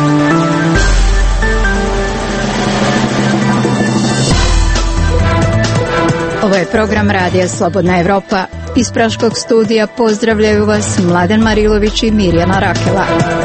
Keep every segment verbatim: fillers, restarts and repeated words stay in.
Ovo je program Radija Slobodna Evropa. Iz Praškog studija pozdravljaju vas Mladen Marilović i Mirjana Rakela.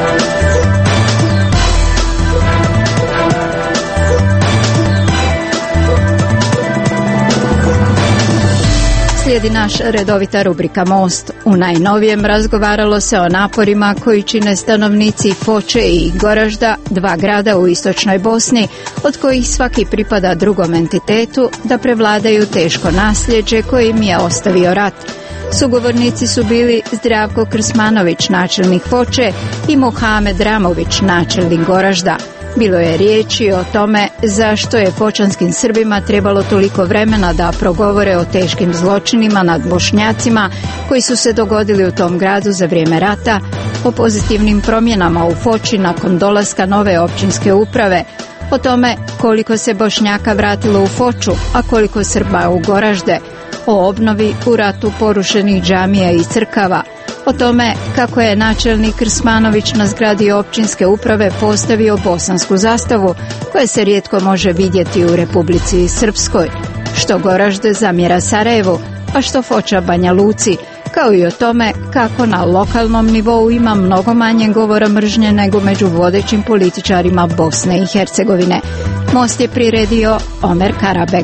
Slijedi naš redovita rubrika Most. U najnovijem razgovaralo se o naporima koji čine stanovnici Foče i Goražda, dva grada u istočnoj Bosni, od kojih svaki pripada drugom entitetu, da prevladaju teško nasljeđe koje im je ostavio rat. Sugovornici su bili Zdravko Krsmanović, načelnik Foče, i Mohamed Ramović, načelnik Goražda. Bilo je riječi o tome zašto je fočanskim Srbima trebalo toliko vremena da progovore o teškim zločinima nad Bošnjacima koji su se dogodili u tom gradu za vrijeme rata, o pozitivnim promjenama u Foči nakon dolaska nove općinske uprave, o tome koliko se Bošnjaka vratilo u Foču, a koliko Srba u Goražde, o obnovi u ratu porušenih džamija i crkava, o tome kako je načelnik Krsmanović na zgradi općinske uprave postavio bosansku zastavu koja se rijetko može vidjeti u Republici Srpskoj, što Goražde zamjera Sarajevu, a što Foča Banja Luci, kao i o tome kako na lokalnom nivou ima mnogo manje govora mržnje nego među vodećim političarima Bosne i Hercegovine. Most je priredio Omer Karabeg.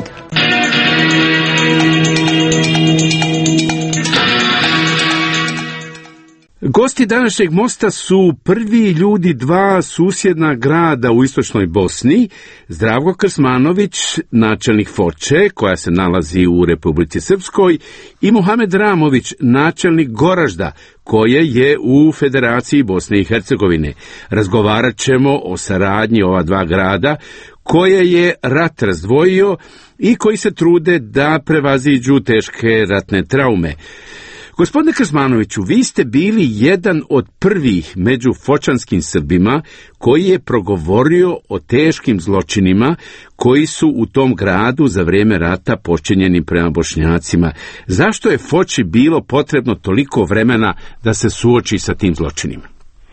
Gosti današnjeg mosta su prvi ljudi dva susjedna grada u istočnoj Bosni, Zdravko Krsmanović, načelnik Foče, koja se nalazi u Republici Srpskoj, i Mohamed Ramović, načelnik Goražda, koje je u Federaciji Bosne i Hercegovine. Razgovarat ćemo o saradnji ova dva grada, koje je rat razdvojio i koji se trude da prevaziđu teške ratne traume. Gospodine Krsmanoviću, vi ste bili jedan od prvih među fočanskim Srbima koji je progovorio o teškim zločinima koji su u tom gradu za vrijeme rata počinjeni prema Bošnjacima. Zašto je Foči bilo potrebno toliko vremena da se suoči sa tim zločinima?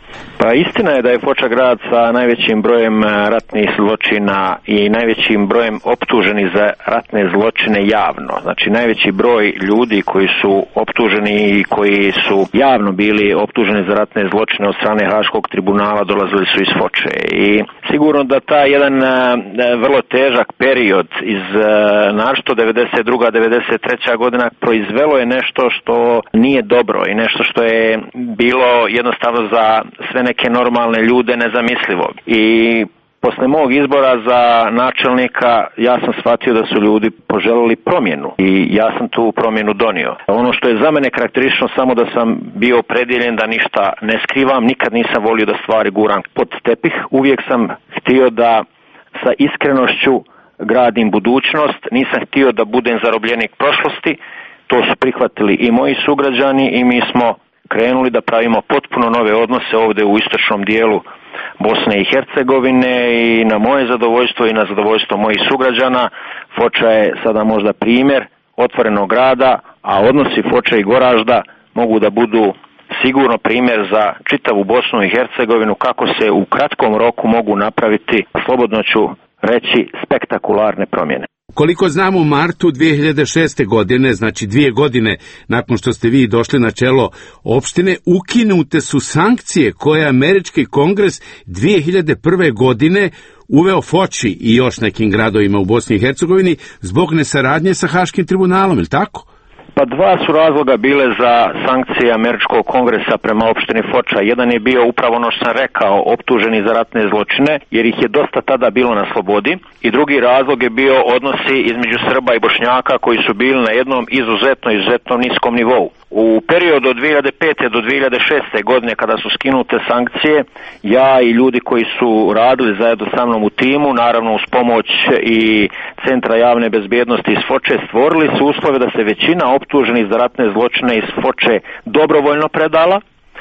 Pa istina je da je Foča grad sa najvećim brojem ratnih zločina i najvećim brojem optuženih za ratne zločine javno. Znači najveći broj ljudi koji su optuženi i koji su javno bili optuženi za ratne zločine od strane Haškog tribunala dolazili su iz Foče. I sigurno da taj jedan vrlo težak period iz našto devedeset druga devedeset treća godina proizvelo je nešto što nije dobro i nešto što je bilo jednostavno za sve neke normalne ljude nezamislivo. I posle mog izbora za načelnika ja sam shvatio da su ljudi poželili promjenu i ja sam tu promjenu donio. Ono što je za mene karakteristično samo da sam bio opredjeljen da ništa ne skrivam, nikad nisam volio da stvari guram pod tepih, uvijek sam htio da sa iskrenošću gradim budućnost, nisam htio da budem zarobljenik prošlosti, to su prihvatili i moji sugrađani i mi smo krenuli da pravimo potpuno nove odnose ovdje u istočnom dijelu Bosne i Hercegovine i na moje zadovoljstvo i na zadovoljstvo mojih sugrađana Foča je sada možda primjer otvorenog grada, a odnosi Foče i Goražda mogu da budu sigurno primjer za čitavu Bosnu i Hercegovinu kako se u kratkom roku mogu napraviti, slobodno ću reći, spektakularne promjene. Koliko znamo, u martu dvije hiljade šeste. godine, znači dvije godine nakon što ste vi došli na čelo opštine, ukinute su sankcije koje je Američki kongres dvije hiljade prve. godine uveo Foči i još nekim gradovima u Bosni i Hercegovini zbog nesaradnje sa Haškim tribunalom, ili tako? Pa dva su razloga bile za sankcije Američkog kongresa prema opštini Foča. Jedan je bio upravo ono što sam rekao, optuženi za ratne zločine, jer ih je dosta tada bilo na slobodi. I drugi razlog je bio odnosi između Srba i Bošnjaka koji su bili na jednom izuzetno, izuzetno niskom nivou. U periodu od dvije hiljade pete. do dvije hiljade šeste. godine kada su skinute sankcije, ja i ljudi koji su radili zajedno sa mnom u timu, naravno uz pomoć i Centra javne bezbjednosti iz Foče, stvorili su uslove da se većina optuženih za ratne zločine iz Foče dobrovoljno predala,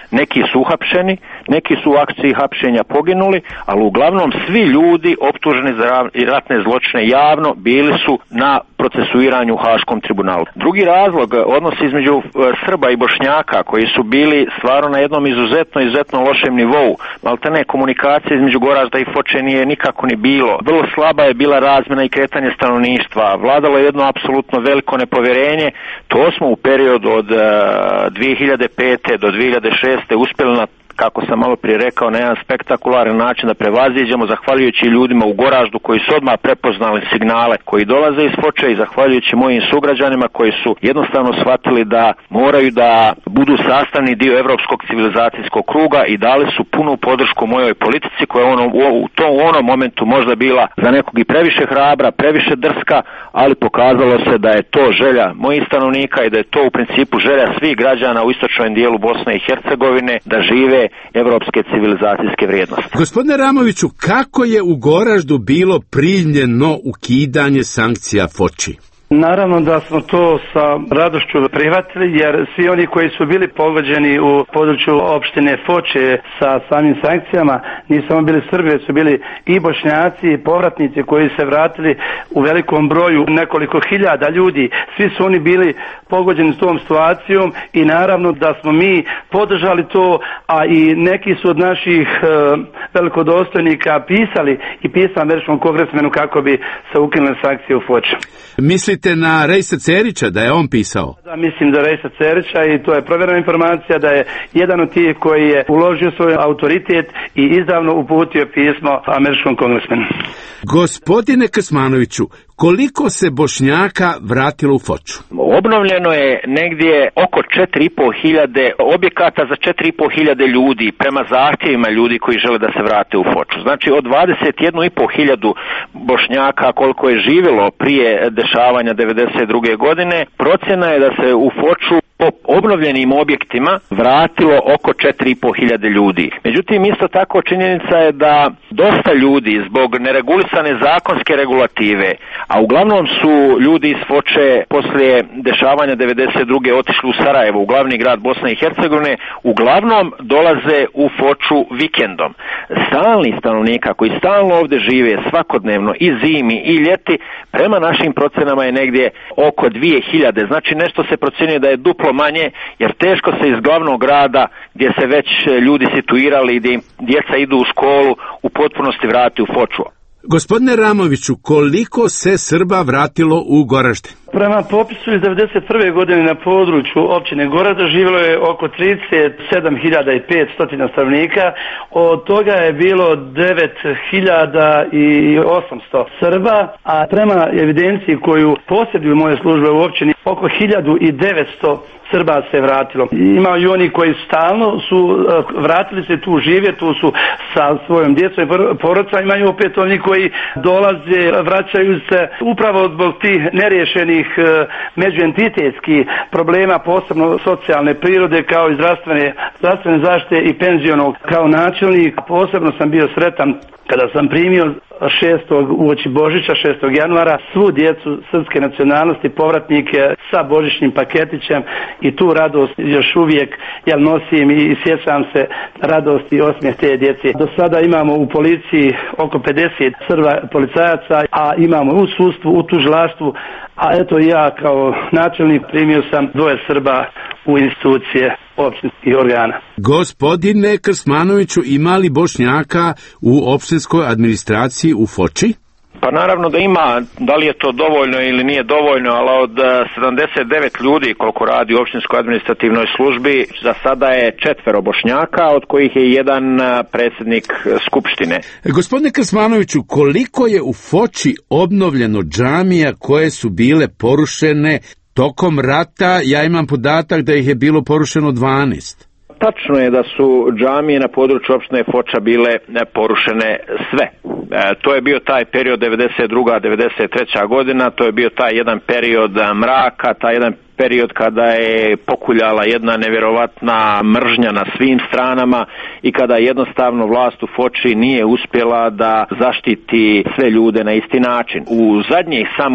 neki su uhapšeni, neki su u akciji hapšenja poginuli, ali uglavnom svi ljudi optuženi za ratne zločine javno bili su na procesuiranju u Haškom tribunalu. Drugi razlog, odnos između Srba i Bošnjaka koji su bili stvarno na jednom izuzetno, izuzetno lošem nivou. Maltene komunikacije između Goražda i Foče nije nikako ni bilo. Vrlo slaba je bila razmjena i kretanje stanovništva. Vladalo je jedno apsolutno veliko nepovjerenje. To smo u periodu od dvije hiljade pete do dvije hiljade šeste uspjeli na, kako sam malo prije rekao, na jedan spektakularan način da prevaziđemo zahvaljujući ljudima u Goraždu koji su odmah prepoznali signale koji dolaze iz Foče i zahvaljujući mojim sugrađanima koji su jednostavno shvatili da moraju da budu sastavni dio europskog civilizacijskog kruga i dali su punu podršku mojoj politici koja je ono, u tom u onom momentu možda bila za nekog i previše hrabra, previše drska, ali pokazalo se da je to želja mojih stanovnika i da je to u principu želja svih građana u istočnom dijelu Bosne i Hercegovine da žive evropske civilizacijske vrijednosti. Gospodine Ramoviću, kako je u Goraždu bilo primljeno ukidanje sankcija Foči? Naravno da smo to sa radošću prihvatili, jer svi oni koji su bili pogođeni u području opštine Foče sa samim sankcijama nisu samo bili Srbi, su bili i Bošnjaci i povratnici koji se vratili u velikom broju, nekoliko hiljada ljudi. Svi su oni bili pogođeni s tom situacijom i naravno da smo mi podržali to, a i neki su od naših e, velikodostojnika pisali i pisali američkom kongresmenu kako bi se ukinule sankcije u Foči. Mislite na Rejsa Cerića, da je on pisao? Da, mislim da Rejsa Cerića, i to je provjerena informacija da je jedan od tih koji je uložio svoj autoritet i izdavno uputio pismo američkom kongresmenu. Gospodine Krsmanoviću, koliko se Bošnjaka vratilo u Foču? Obnovljeno je negdje oko četiri i pol hiljade objekata za četiri i pol hiljade ljudi prema zahtjevima ljudi koji žele da se vrate u Foču. Znači od dvadeset jednu i pol hiljadu Bošnjaka koliko je živjelo prije dešavanja devedeset druge godine, procjena je da se u Foču po obnovljenim objektima vratilo oko četiri i pol hiljade ljudi. Međutim, isto tako činjenica je da dosta ljudi zbog neregulisane zakonske regulative, a uglavnom su ljudi iz Foče poslije dešavanja devedeset druge otišli u Sarajevo, u glavni grad Bosne i Hercegovine, uglavnom dolaze u Foču vikendom. Stalni stanovnika koji stalno ovdje žive svakodnevno i zimi i ljeti, prema našim procjenama je negdje oko dvije hiljade. Znači nešto se procjenjuje da je duplo manje, jer teško se iz glavnog grada gdje se već ljudi situirali i gdje im djeca idu u školu u potpunosti vrati u Foču. Gospodine Ramoviću, koliko se Srba vratilo u Goražde? Prema popisu iz devedeset prve godine na području općine Goražda živjelo je oko trideset sedam hiljada petsto stanovnika, od toga je bilo devet hiljada osamsto Srba, a prema evidenciji koju posjeduju moje službe u općini, oko hiljadu devetsto Srba se vratilo. Ima i oni koji stalno su vratili se tu žive, tu su sa svojom djecom i porodicama, imaju opet oni koji dolaze, vraćaju se upravo zbog tih neriješenih međuentitetskih problema, posebno socijalne prirode kao i zdravstvene, zdravstvene zaštite i penzionog. Kao načelnik posebno sam bio sretan kada sam primio šestog uoči Božića, šestog januara, svu djecu srpske nacionalnosti, povratnike sa božićnim paketićem, i tu radost još uvijek ja nosim i sjećam se radosti i osmijeh te djece. Do sada imamo u policiji oko pedeset Srba policajaca, a imamo u sudstvu, u tužilaštvu, a eto ja kao načelnik primio sam dvoje Srba u institucije općinskih organa. Gospodine Krsmanoviću, ima li Bošnjaka u općinskoj administraciji u Foči? Pa naravno da ima, da li je to dovoljno ili nije dovoljno, ali od sedamdeset devet ljudi koliko radi u općinskoj administrativnoj službi, za sada je četvero Bošnjaka, od kojih je jedan predsjednik skupštine. Gospodine Krsmanoviću, koliko je u Foči obnovljeno džamija koje su bile porušene tokom rata? Ja imam podatak da ih je bilo porušeno dvanaest. Tačno je da su džamije na području opštine Foča bile porušene sve. E, to je bio taj period devedeset druga devedeset treća godina, to je bio taj jedan period mraka, taj jedan period kada je pokuljala jedna nevjerovatna mržnja na svim stranama i kada jednostavno vlast u Foči nije uspjela da zaštiti sve ljude na isti način. U zadnjih samo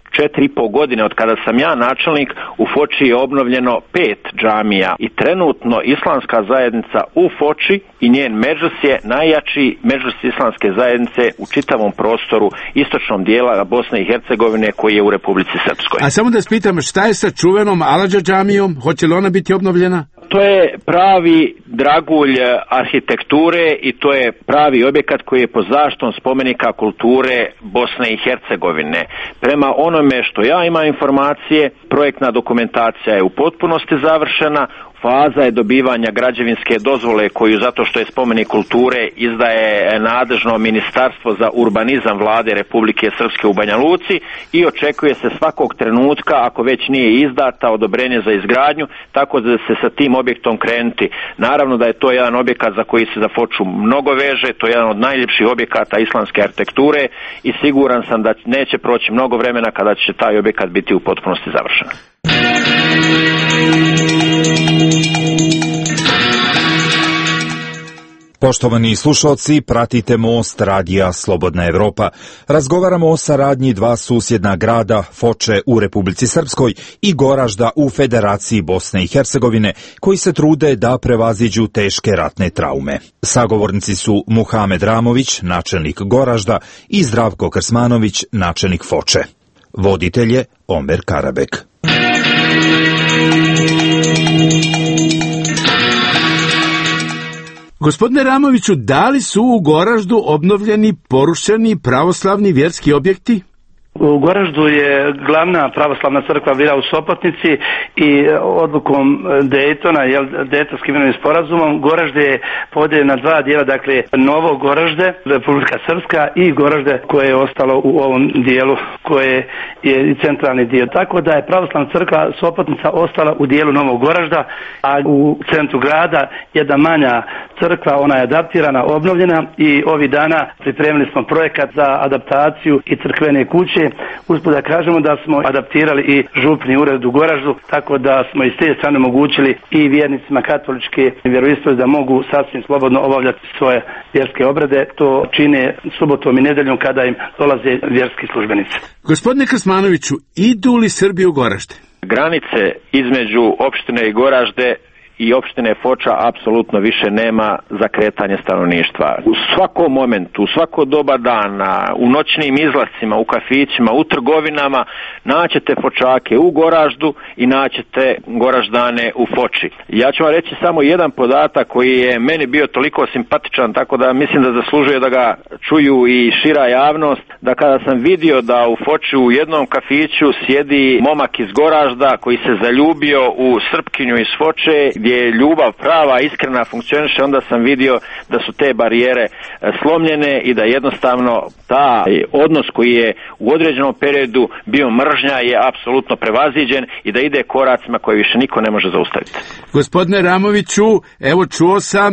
četiri i pol godine od kada sam ja načelnik u Foči je obnovljeno pet džamija i trenutno islamska zajednica u Foči i njen medžlis je najjači medžlis islamske zajednice u čitavom prostoru istočnom dijela Bosne i Hercegovine koji je u Republici Srpskoj. A samo da spitam, šta je sa čuvenom Aladža džamijom? Hoće li ona biti obnovljena? To je pravi dragulj arhitekture i to je pravi objekat koji je pod zaštitom spomenika kulture Bosne i Hercegovine. Prema onome što ja imam informacije, projektna dokumentacija je u potpunosti završena. Faza je dobivanja građevinske dozvole koju, zato što je spomenik kulture, izdaje nadležno ministarstvo za urbanizam Vlade Republike Srpske u Banja Luci i očekuje se svakog trenutka, ako već nije izdata, odobrenje za izgradnju, tako da se sa tim objektom krenuti. Naravno da je to jedan objekat za koji se za Foču mnogo veže, to je jedan od najljepših objekata islamske arhitekture i siguran sam da neće proći mnogo vremena kada će taj objekat biti u potpunosti završen. Poštovani slušalci, pratite Most radija Slobodna Evropa. Razgovaramo o saradnji dva susjedna grada, Foče u Republici Srpskoj i Goražda u Federaciji Bosne i Hercegovine, koji se trude da prevaziđu teške ratne traume. Sagovornici su Muhamed Ramović, načelnik Goražda, i Zdravko Krsmanović, načelnik Foče. Voditelj je Omer Karabek. Gospodine Ramoviću, da li su u Goraždu obnovljeni porušeni pravoslavni vjerski objekti? U Goraždu je glavna pravoslavna crkva bila u Sopotnici i odlukom Dejtona, jel, Dejtonskim mirovnim sporazumom, Goražde je podijeljeno na dva dijela, dakle Novo Goražde, Republika Srpska, i Goražde koje je ostalo u ovom dijelu koje je i centralni dio. Tako da je pravoslavna crkva Sopotnica ostala u dijelu Novog Goražda, a u centru grada jedna manja crkva, ona je adaptirana, obnovljena i ovih dana pripremili smo projekat za adaptaciju i crkvene kuće. Usput da kažemo da smo adaptirali i župni ured u Goraždu, tako da smo iz te strane omogućili i vjernicima katoličke vjeroispovesti da mogu sasvim slobodno obavljati svoje vjerske obrede. To čine subotom i nedeljom kada im dolaze vjerski službenici. Gospodine Krsmanoviću, idu li Srbi u Goražde? Granice između opštine i Goražde i opštine Foča apsolutno više nema za kretanje stanovništva. U svakom momentu, u svako doba dana, u noćnim izlascima, u kafićima, u trgovinama naćete Fočake u Goraždu i naćete Goraždane u Foči. Ja ću vam reći samo jedan podatak koji je meni bio toliko simpatičan, tako da mislim da zaslužuje da ga čuju i šira javnost, da kada sam vidio da u Foči u jednom kafiću sjedi momak iz Goražda koji se zaljubio u Srpkinju iz Foče, gdje je ljubav prava, iskrena, funkcioniše, onda sam vidio da su te barijere slomljene i da jednostavno ta odnos koji je u određenom periodu bio mržnja je apsolutno prevaziđen i da ide koracima koje više niko ne može zaustaviti. Gospodine Ramoviću, evo čuo sam,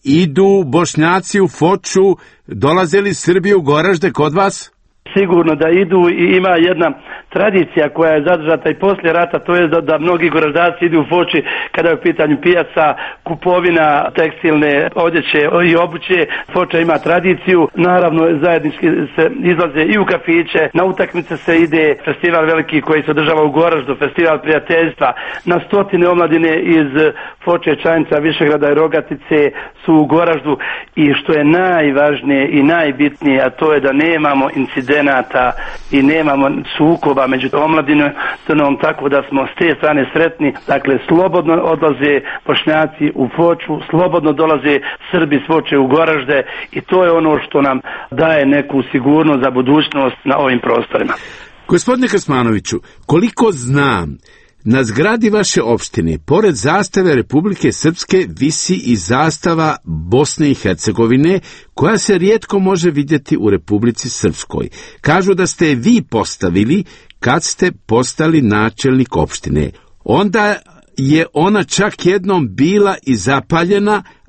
idu Bošnjaci u Foču, dolaze li Srbi u Goražde kod vas? Sigurno da idu i ima jedna tradicija koja je zadržata i poslije rata, to je da, da mnogi Goraždaci idu u Foči kada je u pitanju pijaca, kupovina tekstilne odjeće i obuće. Foča ima tradiciju, naravno zajednički se izlaze i u kafiće, na utakmice se ide, festival veliki koji se održava u Goraždu, festival prijateljstva, na stotine omladine iz Foče, Čanica, Višegrada i Rogatice su u Goraždu i što je najvažnije i najbitnije, a to je da nemamo incidenata i nemamo sukoba među omladinom, tako da smo s te strane sretni. Dakle, slobodno odlaze Bošnjaci u Foču, slobodno dolaze Srbi s Foče u Goražde i to je ono što nam daje neku sigurnost za budućnost na ovim prostorima. Gospodine Krsmanoviću, koliko znam, na zgradi vaše opštine, pored zastave Republike Srpske, visi i zastava Bosne i Hercegovine, koja se rijetko može vidjeti u Republici Srpskoj. Kažu da ste vi postavili kad ste postali načelnik opštine. Onda je ona čak jednom bila i zapaljena,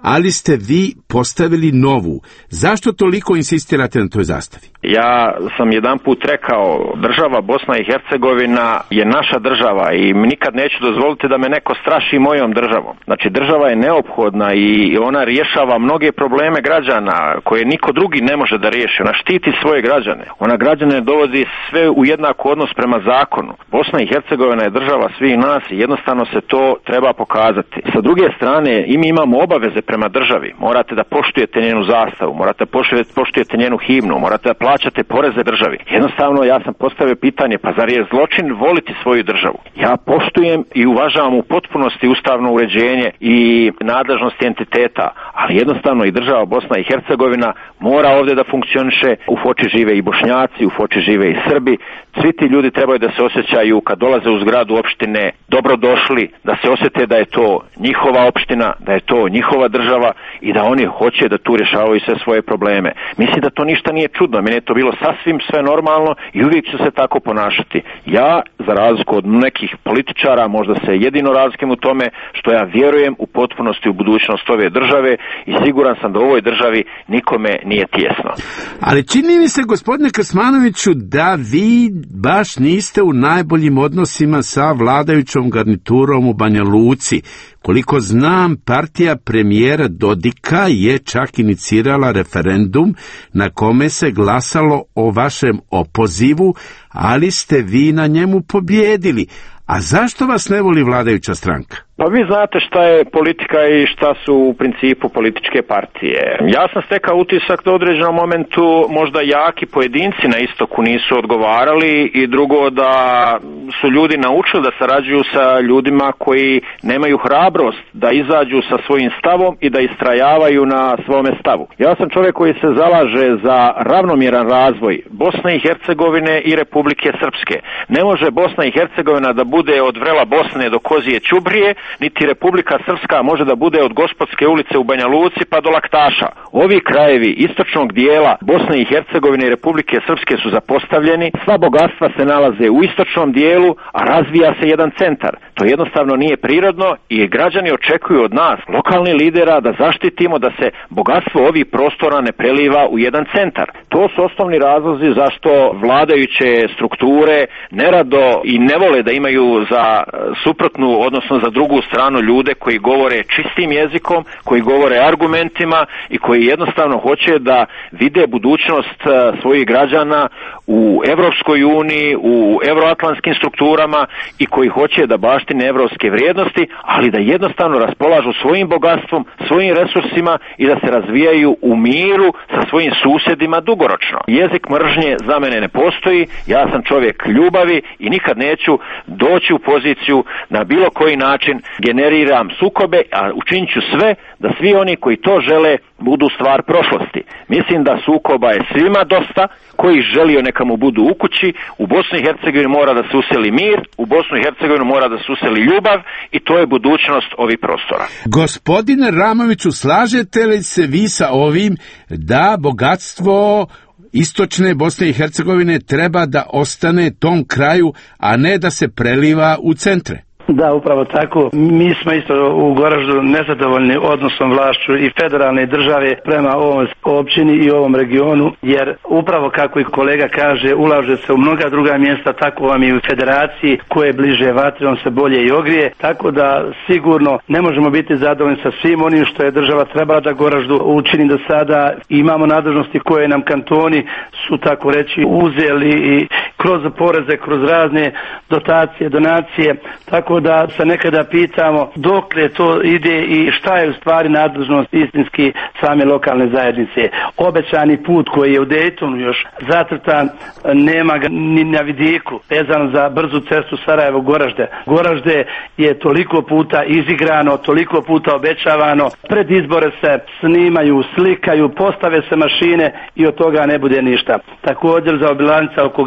ali ste vi postavili novu. Zašto toliko insistirate na toj zastavi? Ja sam jedan put rekao, država Bosna i Hercegovina je naša država i nikad neću dozvoliti da me neko straši mojom državom. Znači, država je neophodna i ona rješava mnoge probleme građana koje niko drugi ne može da riješi. Ona štiti svoje građane. Ona građane dovodi sve u jednak odnos prema zakonu. Bosna i Hercegovina je država svih nas i jednostavno se to treba pokazati. Sa druge strane, i mi imamo obaveze prema državi. Morate da poštujete njenu zastavu, morate da poštujete njenu himnu, morate da plaćate poreze državi. Jednostavno, ja sam postavio pitanje, pa zar je zločin voliti svoju državu? Ja poštujem i uvažavam u potpunosti ustavno uređenje i nadležnosti entiteta, ali jednostavno i država Bosna i Hercegovina mora ovdje da funkcioniše. U Foči žive i Bošnjaci, u Foči žive i Srbi. Svi ti ljudi trebaju da se osjećaju kad dolaze u zgradu opštine dobrodošli, da se osjete da je to njihova opština, da je to njihova država i da oni hoće da tu rješavaju sve svoje probleme. Mislim da to ništa nije čudno, meni je to bilo sasvim sve normalno i uvijek ću se tako ponašati. Ja, za razliku od nekih političara, možda se jedino razlikujem u tome što ja vjerujem u potpunosti u budućnost ove države i siguran sam da u ovoj državi nikome nije tijesno. Ali čini mi se, gospodine Krsmanoviću, da vi baš niste u najboljim odnosima sa vladajućom garniturom u Banja Luci. Koliko znam, partija premijera Dodika je čak inicirala referendum na kome se glasalo o vašem opozivu, ali ste vi na njemu pobjedili. A zašto vas ne voli vladajuća stranka? Pa vi znate šta je politika i šta su u principu političke partije. Ja sam stekao utisak da u određenom momentu možda jaki pojedinci na istoku nisu odgovarali i drugo da su ljudi naučili da sarađuju sa ljudima koji nemaju hrabrost da izađu sa svojim stavom i da istrajavaju na svome stavu. Ja sam čovjek koji se zalaže za ravnomjeran razvoj Bosne i Hercegovine i Republike Srpske. Ne može Bosna i Hercegovina da bude od vrela Bosne do Kozije Ćubrije, niti Republika Srpska može da bude od Gospodske ulice u Banja Luci pa do Laktaša. Ovi krajevi istočnog dijela Bosne i Hercegovine i Republike Srpske su zapostavljeni, sva bogatstva se nalaze u istočnom dijelu, a razvija se jedan centar. To jednostavno nije prirodno i građani očekuju od nas, lokalnih lidera, da zaštitimo da se bogatstvo ovih prostora ne preliva u jedan centar. To su osnovni razlozi zašto vladajuće strukture nerado i ne vole da imaju za suprotnu, odnosno za drugu stranu ljude koji govore čistim jezikom, koji govore argumentima i koji jednostavno hoće da vide budućnost svojih građana u Evropskoj uniji, u euroatlantskim strukturama i koji hoće da baštine evropske vrijednosti, ali da jednostavno raspolažu svojim bogatstvom, svojim resursima i da se razvijaju u miru sa svojim susjedima dugoročno. Jezik mržnje za mene ne postoji, ja sam čovjek ljubavi i nikad neću doći u poziciju na bilo koji način generiram sukobe, a učinit ću sve da svi oni koji to žele budu stvar prošlosti. Mislim da sukoba je svima dosta, koji želio neka mu budu u kući. U Bosni i Hercegovini mora da se useli mir, u Bosnu i Hercegovini mora da se useli ljubav i to je budućnost ovih prostora. Gospodine Ramoviću, slažete li se vi sa ovim da bogatstvo istočne Bosne i Hercegovine treba da ostane tom kraju, a ne da se preliva u centre? Da, upravo tako. Mi smo isto u Goraždu nezadovoljni odnosom vlašću i federalne države prema ovom općini i ovom regionu, jer upravo kako i kolega kaže, ulaže se u mnoga druga mjesta, tako vam i u federaciji, koje je bliže vatri, on se bolje i ogrije, tako da sigurno ne možemo biti zadovoljni sa svim onim što je država trebala da Goraždu učini do sada. Imamo nadležnosti koje nam kantoni su, tako reći, uzeli i kroz poreze, kroz razne dotacije, donacije, tako da se nekada pitamo dokle to ide i šta je u stvari nadležnost istinski same lokalne zajednice. Obećani put koji je u Dejtonu još zacrtan, nema ga ni na vidiku, vezano za brzu cestu Sarajevo-Goražde. Goražde je toliko puta izigrano, toliko puta obećavano, pred izbore se snimaju, slikaju, postave se mašine i od toga ne bude ništa. Također za obilanica oko grada,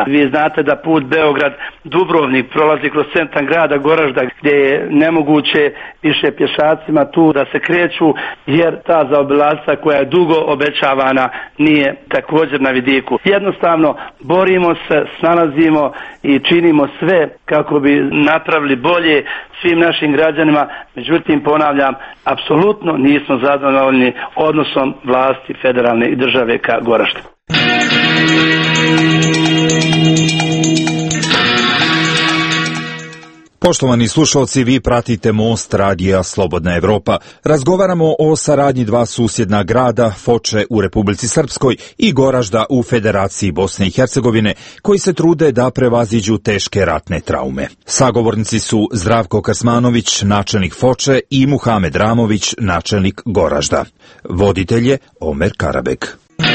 da vi znate da put Beograd-Dubrovnik prolazi kroz centar grada Goražda, gdje je nemoguće više pješacima tu da se kreću, jer ta zaobilaznica koja je dugo obećavana nije također na vidiku. Jednostavno borimo se, snalazimo i činimo sve kako bi napravili bolje svim našim građanima, međutim ponavljam, apsolutno nismo zadovoljni odnosom vlasti federalne i države ka Goraždu. Poštovani slušalci, vi pratite Most radija Slobodna Evropa. Razgovaramo o saradnji dva susjedna grada, Foče u Republici Srpskoj i Goražda u Federaciji Bosne i Hercegovine, koji se trude da prevaziđu teške ratne traume. Sagovornici su Zdravko Krsmanović, načelnik Foče, i Muhamed Ramović, načelnik Goražda. Voditelj je Omer Karabek.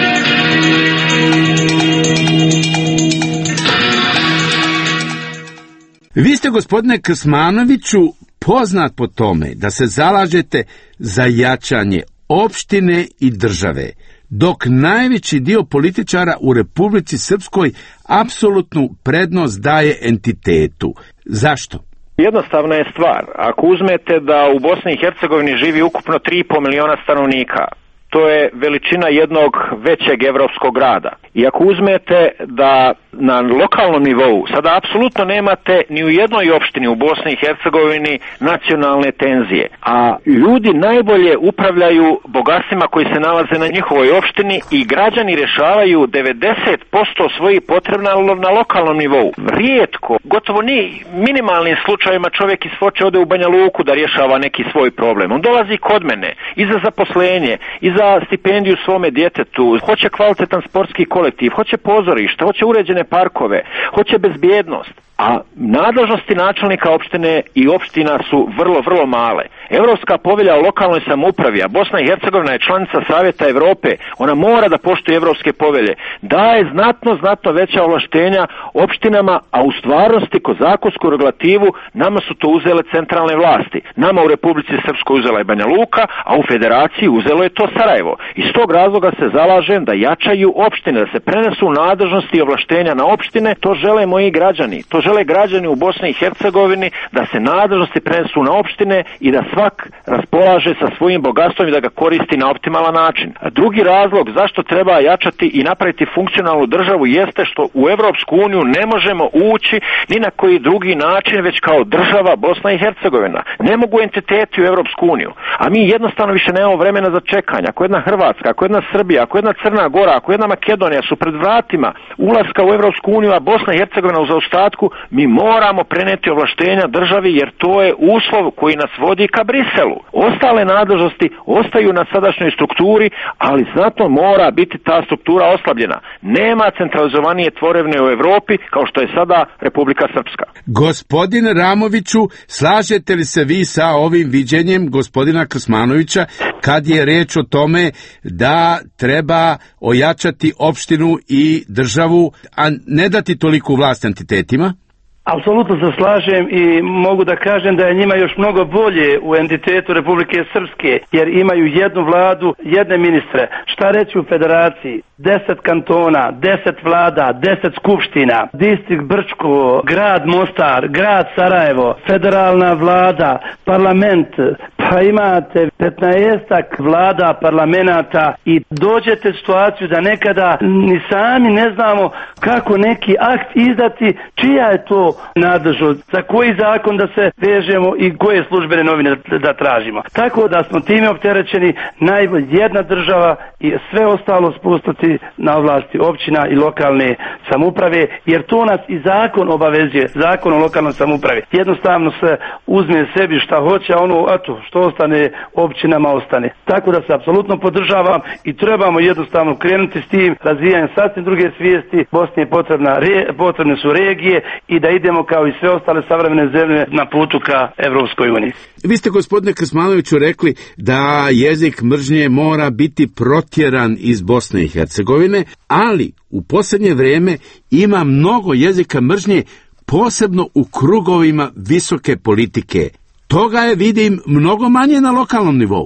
Vi ste, gospodine Krsmanoviću, poznat po tome da se zalažete za jačanje opštine i države, dok najveći dio političara u Republici Srpskoj apsolutnu prednost daje entitetu. Zašto? Jednostavna je stvar. Ako uzmete da u Bosni i Hercegovini živi ukupno tri i po miliona stanovnika, to je veličina jednog većeg evropskog grada. I ako uzmete da na lokalnom nivou sada apsolutno nemate ni u jednoj opštini u Bosni i Hercegovini nacionalne tenzije, a ljudi najbolje upravljaju bogatstvima koji se nalaze na njihovoj opštini i građani rješavaju devedeset posto svojih potreba na lokalnom nivou. Rijetko, gotovo ni minimalnim slučajevima čovjek iz Foče ode u Banja Luku da rješava neki svoj problem. On dolazi kod mene i za zaposlenje, i za stipendiju svome djetetu, hoće kvalitetan sportski kolektiv, hoće pozorište, hoće uređene parkove, hoće bezbjednost. A nadležnosti načelnika opštine i opština su vrlo, vrlo male. Europska povelja o lokalnoj samoupravi, a Bosna i Hercegovina je članica Savjeta Europe, ona mora da poštuje europske povelje, daje znatno, znatno veća ovlaštenja opštinama, a u stvarnosti kod zakonsku regulativu nama su to uzele centralne vlasti. Nama u Republici Srpskoj uzela je Banja Luka, a u Federaciji uzelo je to Sarajevo. Iz tog razloga se zalažem da jačaju opštine, da se prenesu nadležnosti i ovlaštenja na opštine. To žele moji građani, to žele građani u Bosni i Hercegovini, da se nadležnosti prenesu na opštine i da svak raspolaže sa svojim bogatstvom i da ga koristi na optimalan način. A drugi razlog zašto treba jačati i napraviti funkcionalnu državu jeste što u Evropsku uniju ne možemo ući ni na koji drugi način već kao država Bosna i Hercegovina. Ne mogu entiteti u Evropsku uniju. A mi jednostavno više nemamo vremena za čekanje. Ako jedna Hrvatska, ako jedna Srbija, ako jedna Crna Gora, ako jedna Makedonija su pred vratima ulaska u Evropsku uniju, a Bosna i Hercegovina u zaostatku, mi moramo preneti ovlaštenja državi, jer to je uslov koji nas vodi ka Briselu. Ostale nadležnosti ostaju na sadašnjoj strukturi, ali znatno mora biti ta struktura oslabljena. Nema centralizovanije tvorevne u Evropi kao što je sada Republika Srpska. Gospodin Ramoviću, slažete li se vi sa ovim viđenjem gospodina Krsmanovića kad je reč o tome da treba ojačati opštinu i državu, a ne dati toliku vlast entitetima? Apsolutno se slažem i mogu da kažem da je njima još mnogo bolje u entitetu Republike Srpske, jer imaju jednu vladu, jedne ministre. Šta reći u federaciji? Deset kantona, deset vlada, deset skupština, distrikt Brčko, grad Mostar, grad Sarajevo, federalna vlada, parlament, pa imate petnaestak vlada, parlamenata i dođete u situaciju da nekada ni sami ne znamo kako neki akt izdati, čija je to nadležnost, za koji zakon da se vežemo i koje službene novine da, da tražimo. Tako da smo time opterećeni, najbolje jedna država i sve ostalo spustiti na vlasti općina i lokalne samouprave, jer to nas i zakon obavezuje, zakon o lokalnoj samoupravi. Jednostavno se uzme sebi šta hoće, a ono, eto, što ostane općinama ostane. Tako da se apsolutno podržavam i trebamo jednostavno krenuti s tim razvijanjem sasvim druge svijesti. Bosni je potrebna, re, potrebne su regije i da idemo kao i sve ostale savremene zemlje na putu ka Evropskoj uniji. Vi ste, gospodine Krsmanoviću, rekli da jezik mržnje mora biti protjeran iz Bosne i Hercegovine, ali u posljednje vrijeme ima mnogo jezika mržnje, posebno u krugovima visoke politike. Toga je, vidim, mnogo manje na lokalnom nivou.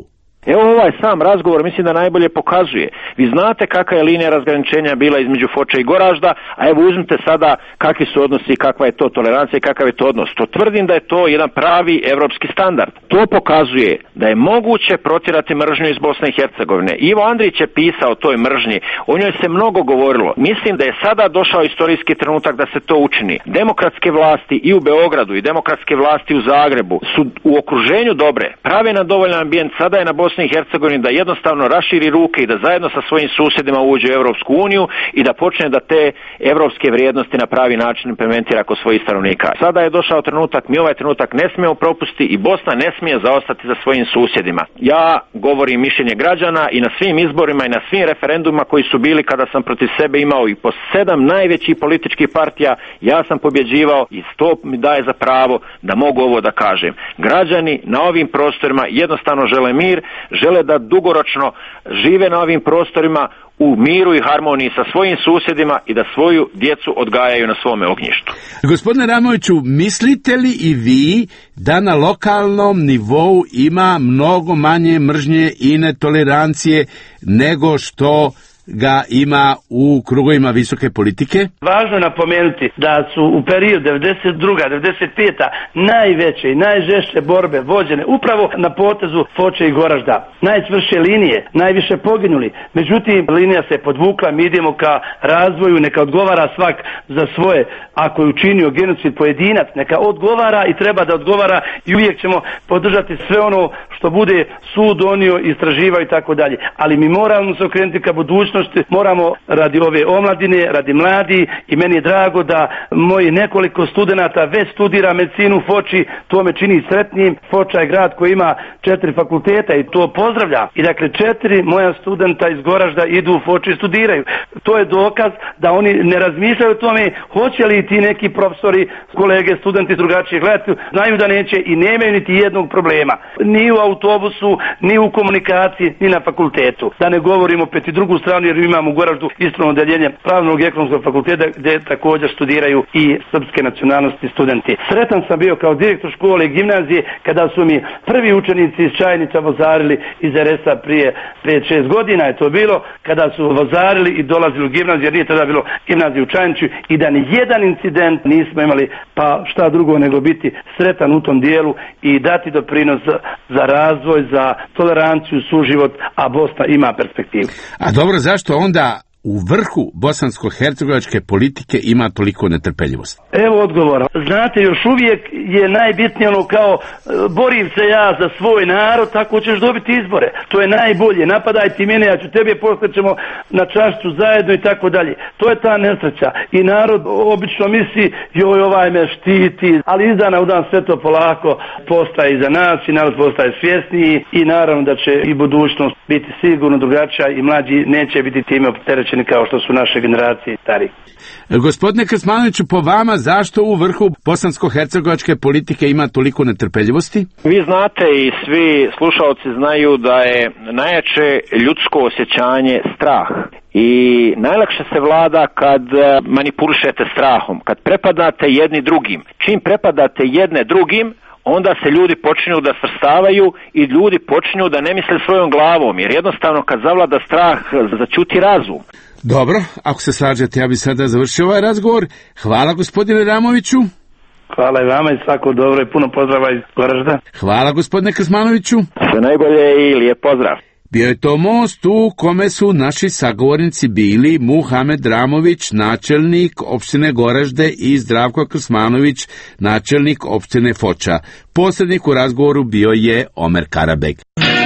Evo ovaj sam razgovor mislim da najbolje pokazuje. Vi znate kakva je linija razgraničenja bila između Foče i Goražda, a evo uzmite sada kakvi su odnosi, kakva je to tolerancija i kakav je to odnos. To tvrdim da je to jedan pravi evropski standard. To pokazuje da je moguće protjerati mržnju iz Bosne i Hercegovine. Ivo Andrić je pisao o toj mržnji, o njoj se mnogo govorilo. Mislim da je sada došao istorijski trenutak da se to učini. Demokratske vlasti i u Beogradu i demokratske vlasti u Zagrebu su u okruženju dobre, prave na dovoljan ambijent, sada je na Bosni i Hercegovini da jednostavno raširi ruke i da zajedno sa svojim susjedima uđe u Europsku uniju i da počne da te evropske vrijednosti na pravi način implementira kod svojih stanovnika. Sada je došao trenutak, mi ovaj trenutak ne smijemo propustiti i Bosna ne smije zaostati za svojim susjedima. Ja govorim mišljenje građana i na svim izborima i na svim referendumima koji su bili kada sam protiv sebe imao i po sedam najvećih političkih partija, ja sam pobjeđivao i to mi daje za pravo da mogu ovo da kažem. Građani na ovim prostorima jednostavno žele mir, žele da dugoročno žive na ovim prostorima u miru i harmoniji sa svojim susjedima i da svoju djecu odgajaju na svome ognjištu. Gospodine Ramoviću, mislite li i vi da na lokalnom nivou ima mnogo manje mržnje i netolerancije nego što ga ima u krugovima visoke politike? Važno je napomenuti da su u periodu devedeset druga devedeset peta najveće i najžešće borbe vođene upravo na potezu Foče i Goražda. Najčvršće linije, najviše poginuli. Međutim, linija se podvukla, mi idemo ka razvoju, neka odgovara svak za svoje. Ako je učinio genocid pojedinac, neka odgovara i treba da odgovara i uvijek ćemo podržati sve ono što bude sud donio, istraživao i tako dalje. Ali mi moramo se okrenuti ka budućnosti, moramo radi ove omladine, radi mladi i meni je drago da moji nekoliko studenata već studira medicinu u Foči, to me čini sretnim. Foča je grad koji ima četiri fakulteta i to pozdravljam. I dakle četiri moja studenta iz Goražda idu u Foči i studiraju. To je dokaz da oni ne razmišljaju o tome hoće li ti neki profesori, kolege, studenti drugačije gledati, znaju da neće i nemaju niti jednog problema. Ni u autobusu, ni u komunikaciji, ni na fakultetu. Da ne govorimo opet i drugu stranu, jer imamo u Goraždu ispravno odeljenje Pravnog i ekonomskog fakulteta gdje također studiraju i srpske nacionalnosti studenti. Sretan sam bio kao direktor škole i gimnazije kada su mi prvi učenici iz Čajnica vozarili iz er es a prije pet šest godina je to bilo, kada su vozarili i dolazili u gimnaziju, jer nije tada bilo gimnaziju u Čajniću i da ni jedan incident nismo imali, pa šta drugo nego biti sretan u tom dijelu i dati doprinos za, za razvoj, za toleranciju, suživot, a Bosna ima perspektivu. A dobro, zašto onda u vrhu bosansko-hercegovačke politike ima toliko netrpeljivosti? Evo odgovora. Znate, još uvijek je najbitnije ono kao borim se ja za svoj narod, tako ćeš dobiti izbore. To je najbolje. Napadaj ti mene, ja ću tebe, postaćemo na čašću zajedno i tako dalje. To je ta nesreća. I narod obično misli, joj ovaj me štiti, ali iz dana u dan sve to polako postaje iza nas i narod postaje svjesniji i naravno da će i budućnost biti sigurno drugačija i mlađi neće biti time opterećeni kao što su naše generacije stari. Gospodine Krsmanoviću, po vama zašto u vrhu bosansko-hercegovačke politike ima toliko netrpeljivosti? Vi znate i svi slušalci znaju da je najjače ljudsko osjećanje strah. I najlakše se vlada kad manipulišete strahom, kad prepadate jedni drugim. Čim prepadate jedne drugim, onda se ljudi počinju da svrstavaju i ljudi počinju da ne misle svojom glavom, jer jednostavno kad zavlada strah, začuti razum. Dobro, ako se slažete, ja bi sada završio ovaj razgovor. Hvala gospodine Ramoviću. Hvala i vama i svako dobro i puno pozdrava iz Goražda. Hvala gospodine Krsmanoviću. Sve najbolje i lijep pozdrav. Bio je to most u kome su naši sagovornici bili Muhamed Ramović, načelnik opštine Goražde, i Zdravko Krsmanović, načelnik opštine Foča. Posrednik u razgovoru bio je Omer Karabek.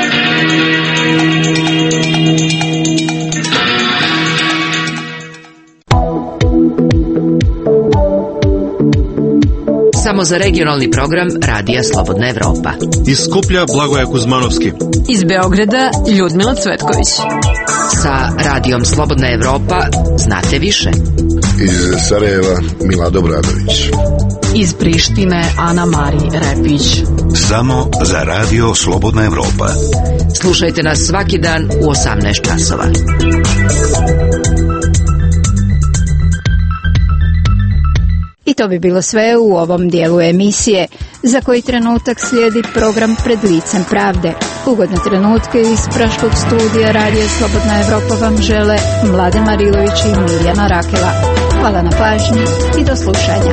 Samo za regionalni program Radija Slobodna Evropa. Iz Skuplja Blagoje Kuzmanovski. Iz Beograda Ljudmila Cvetković. Sa Radijom Slobodna Evropa znate više. Iz Sarajeva Milado Bradović. Iz Prištine Ana Mari Repić. Samo za Radio Slobodna Evropa. Slušajte nas svaki dan u osamnaest časova. I to bi bilo sve u ovom dijelu emisije. Za koji trenutak slijedi program Pred licem pravde. Ugodne trenutke iz praškog studija Radija Slobodna Evropa vam žele Mladen Marilović i Mirjana Rakela. Hvala na pažnji i do slušanja.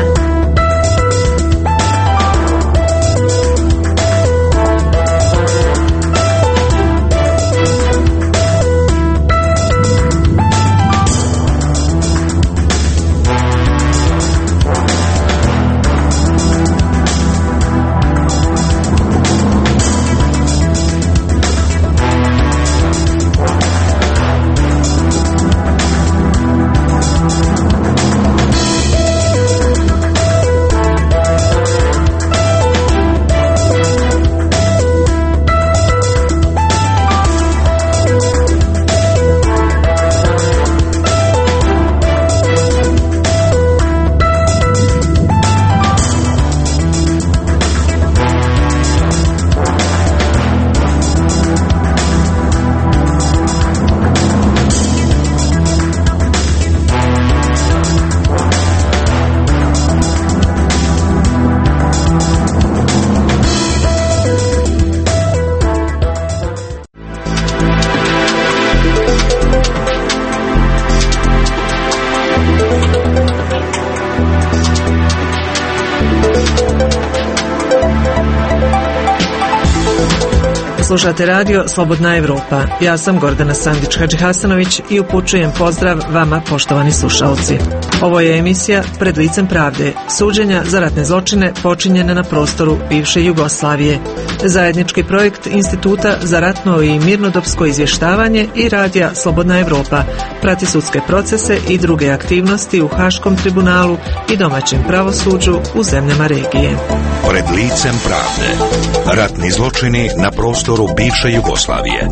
Slušate radio Slobodna Evropa. Ja sam Gordana Sandić-Hadžihasanović i upućujem pozdrav vama, poštovani slušalci. Ovo je emisija Pred licem pravde, suđenja za ratne zločine počinjene na prostoru bivše Jugoslavije. Zajednički projekt Instituta za ratno i mirnodopsko izvještavanje i radija Slobodna Evropa prati sudske procese i druge aktivnosti u Haškom tribunalu i domaćem pravosuđu u zemljama regije. Pred licem pravde. Ratni zločini na prostoru bivše Jugoslavije.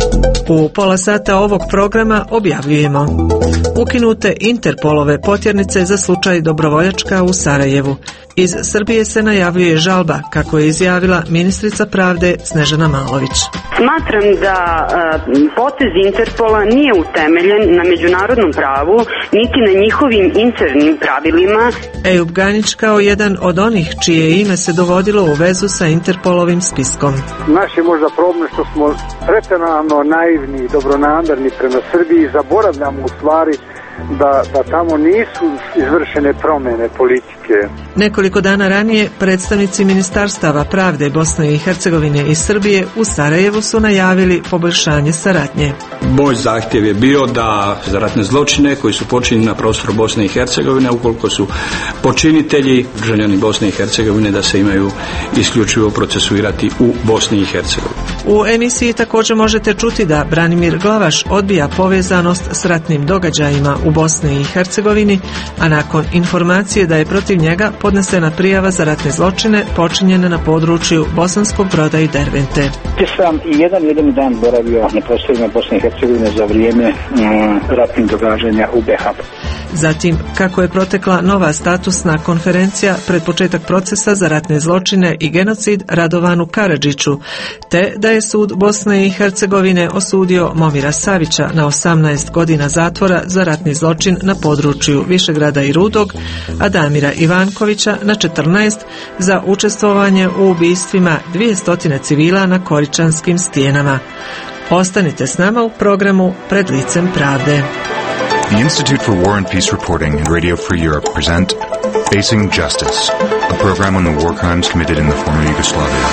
U pola sata ovog programa objavljujemo: ukinute Interpolove potjernice za slučaj Dobrovoljačka u Sarajevu. Iz Srbije se najavljuje žalba, kako je izjavila ministrica pravde Snežana Malović. Smatram da e, potez Interpola nije utemeljen na međunarodnom pravu, niti na njihovim internim pravilima. Ejub Ganić kao jedan od onih čije ime se dovodilo u vezu sa Interpolovim spiskom. Naš je možda problem što smo pretjerano naivni i dobronamerni prema Srbiji i zaboravljamo u stvari da, da tamo nisu izvršene promjene politike. Nekoliko dana ranije predstavnici ministarstava pravde Bosne i Hercegovine i Srbije u Sarajevu su najavili poboljšanje saradnje. Moj zahtjev je bio da za ratne zločine koji su počinjeni na prostoru Bosne i Hercegovine, ukoliko su počinitelji državljani Bosne i Hercegovine, da se imaju isključivo procesuirati u Bosni i Hercegovini. U emisiji također možete čuti da Branimir Glavaš odbija povezanost s ratnim događajima u Bosni i Hercegovini, a nakon informacije da je protiv njega podnesena prijava za ratne zločine počinjene na području Bosanskog Broda i Dervente. Ja sam i jedan jedan dan boravio na prostorima Bosne i Hercegovine za vrijeme mm, ratnih događanja u be ha. Zatim, kako je protekla nova statusna konferencija pred početak procesa za ratne zločine i genocid Radovanu Karadžiću, te da je sud Bosne i Hercegovine osudio Momira Savića na osamnaest godina zatvora za ratni zločin na području Višegrada i Rudog, a Damira Ivankovića na četrnaest za učestvovanje u ubistvima dvjesto civila na Koričanskim stijenama. Ostanite s nama u programu Pred licem pravde. The Institute for War and Peace Reporting and Radio Free Europe present Facing Justice, a program on the war crimes committed in the former Yugoslavia.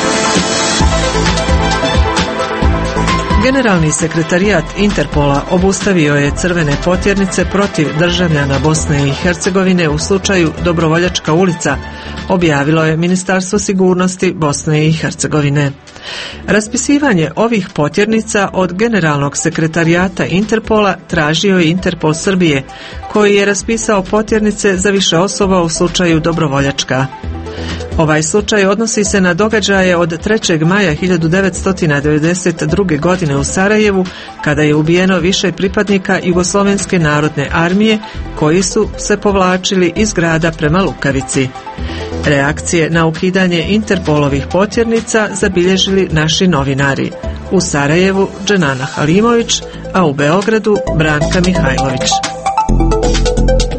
Generalni sekretarijat Interpola obustavio je crvene potjernice protiv državljana Bosne i Hercegovine u slučaju Dobrovoljačka ulica, objavilo je Ministarstvo sigurnosti Bosne i Hercegovine. Raspisivanje ovih potjernica od Generalnog sekretarijata Interpola tražio je Interpol Srbije, koji je raspisao potjernice za više osoba u slučaju Dobrovoljačka. Ovaj slučaj odnosi se na događaje od trećeg maja hiljadu devetsto devedeset druge. godine u Sarajevu, kada je ubijeno više pripadnika Jugoslovenske narodne armije koji su se povlačili iz grada prema Lukavici. Reakcije na ukidanje Interpolovih potjernica zabilježili naši novinari. U Sarajevu Dženana Halimović, a u Beogradu Branka Mihajlović.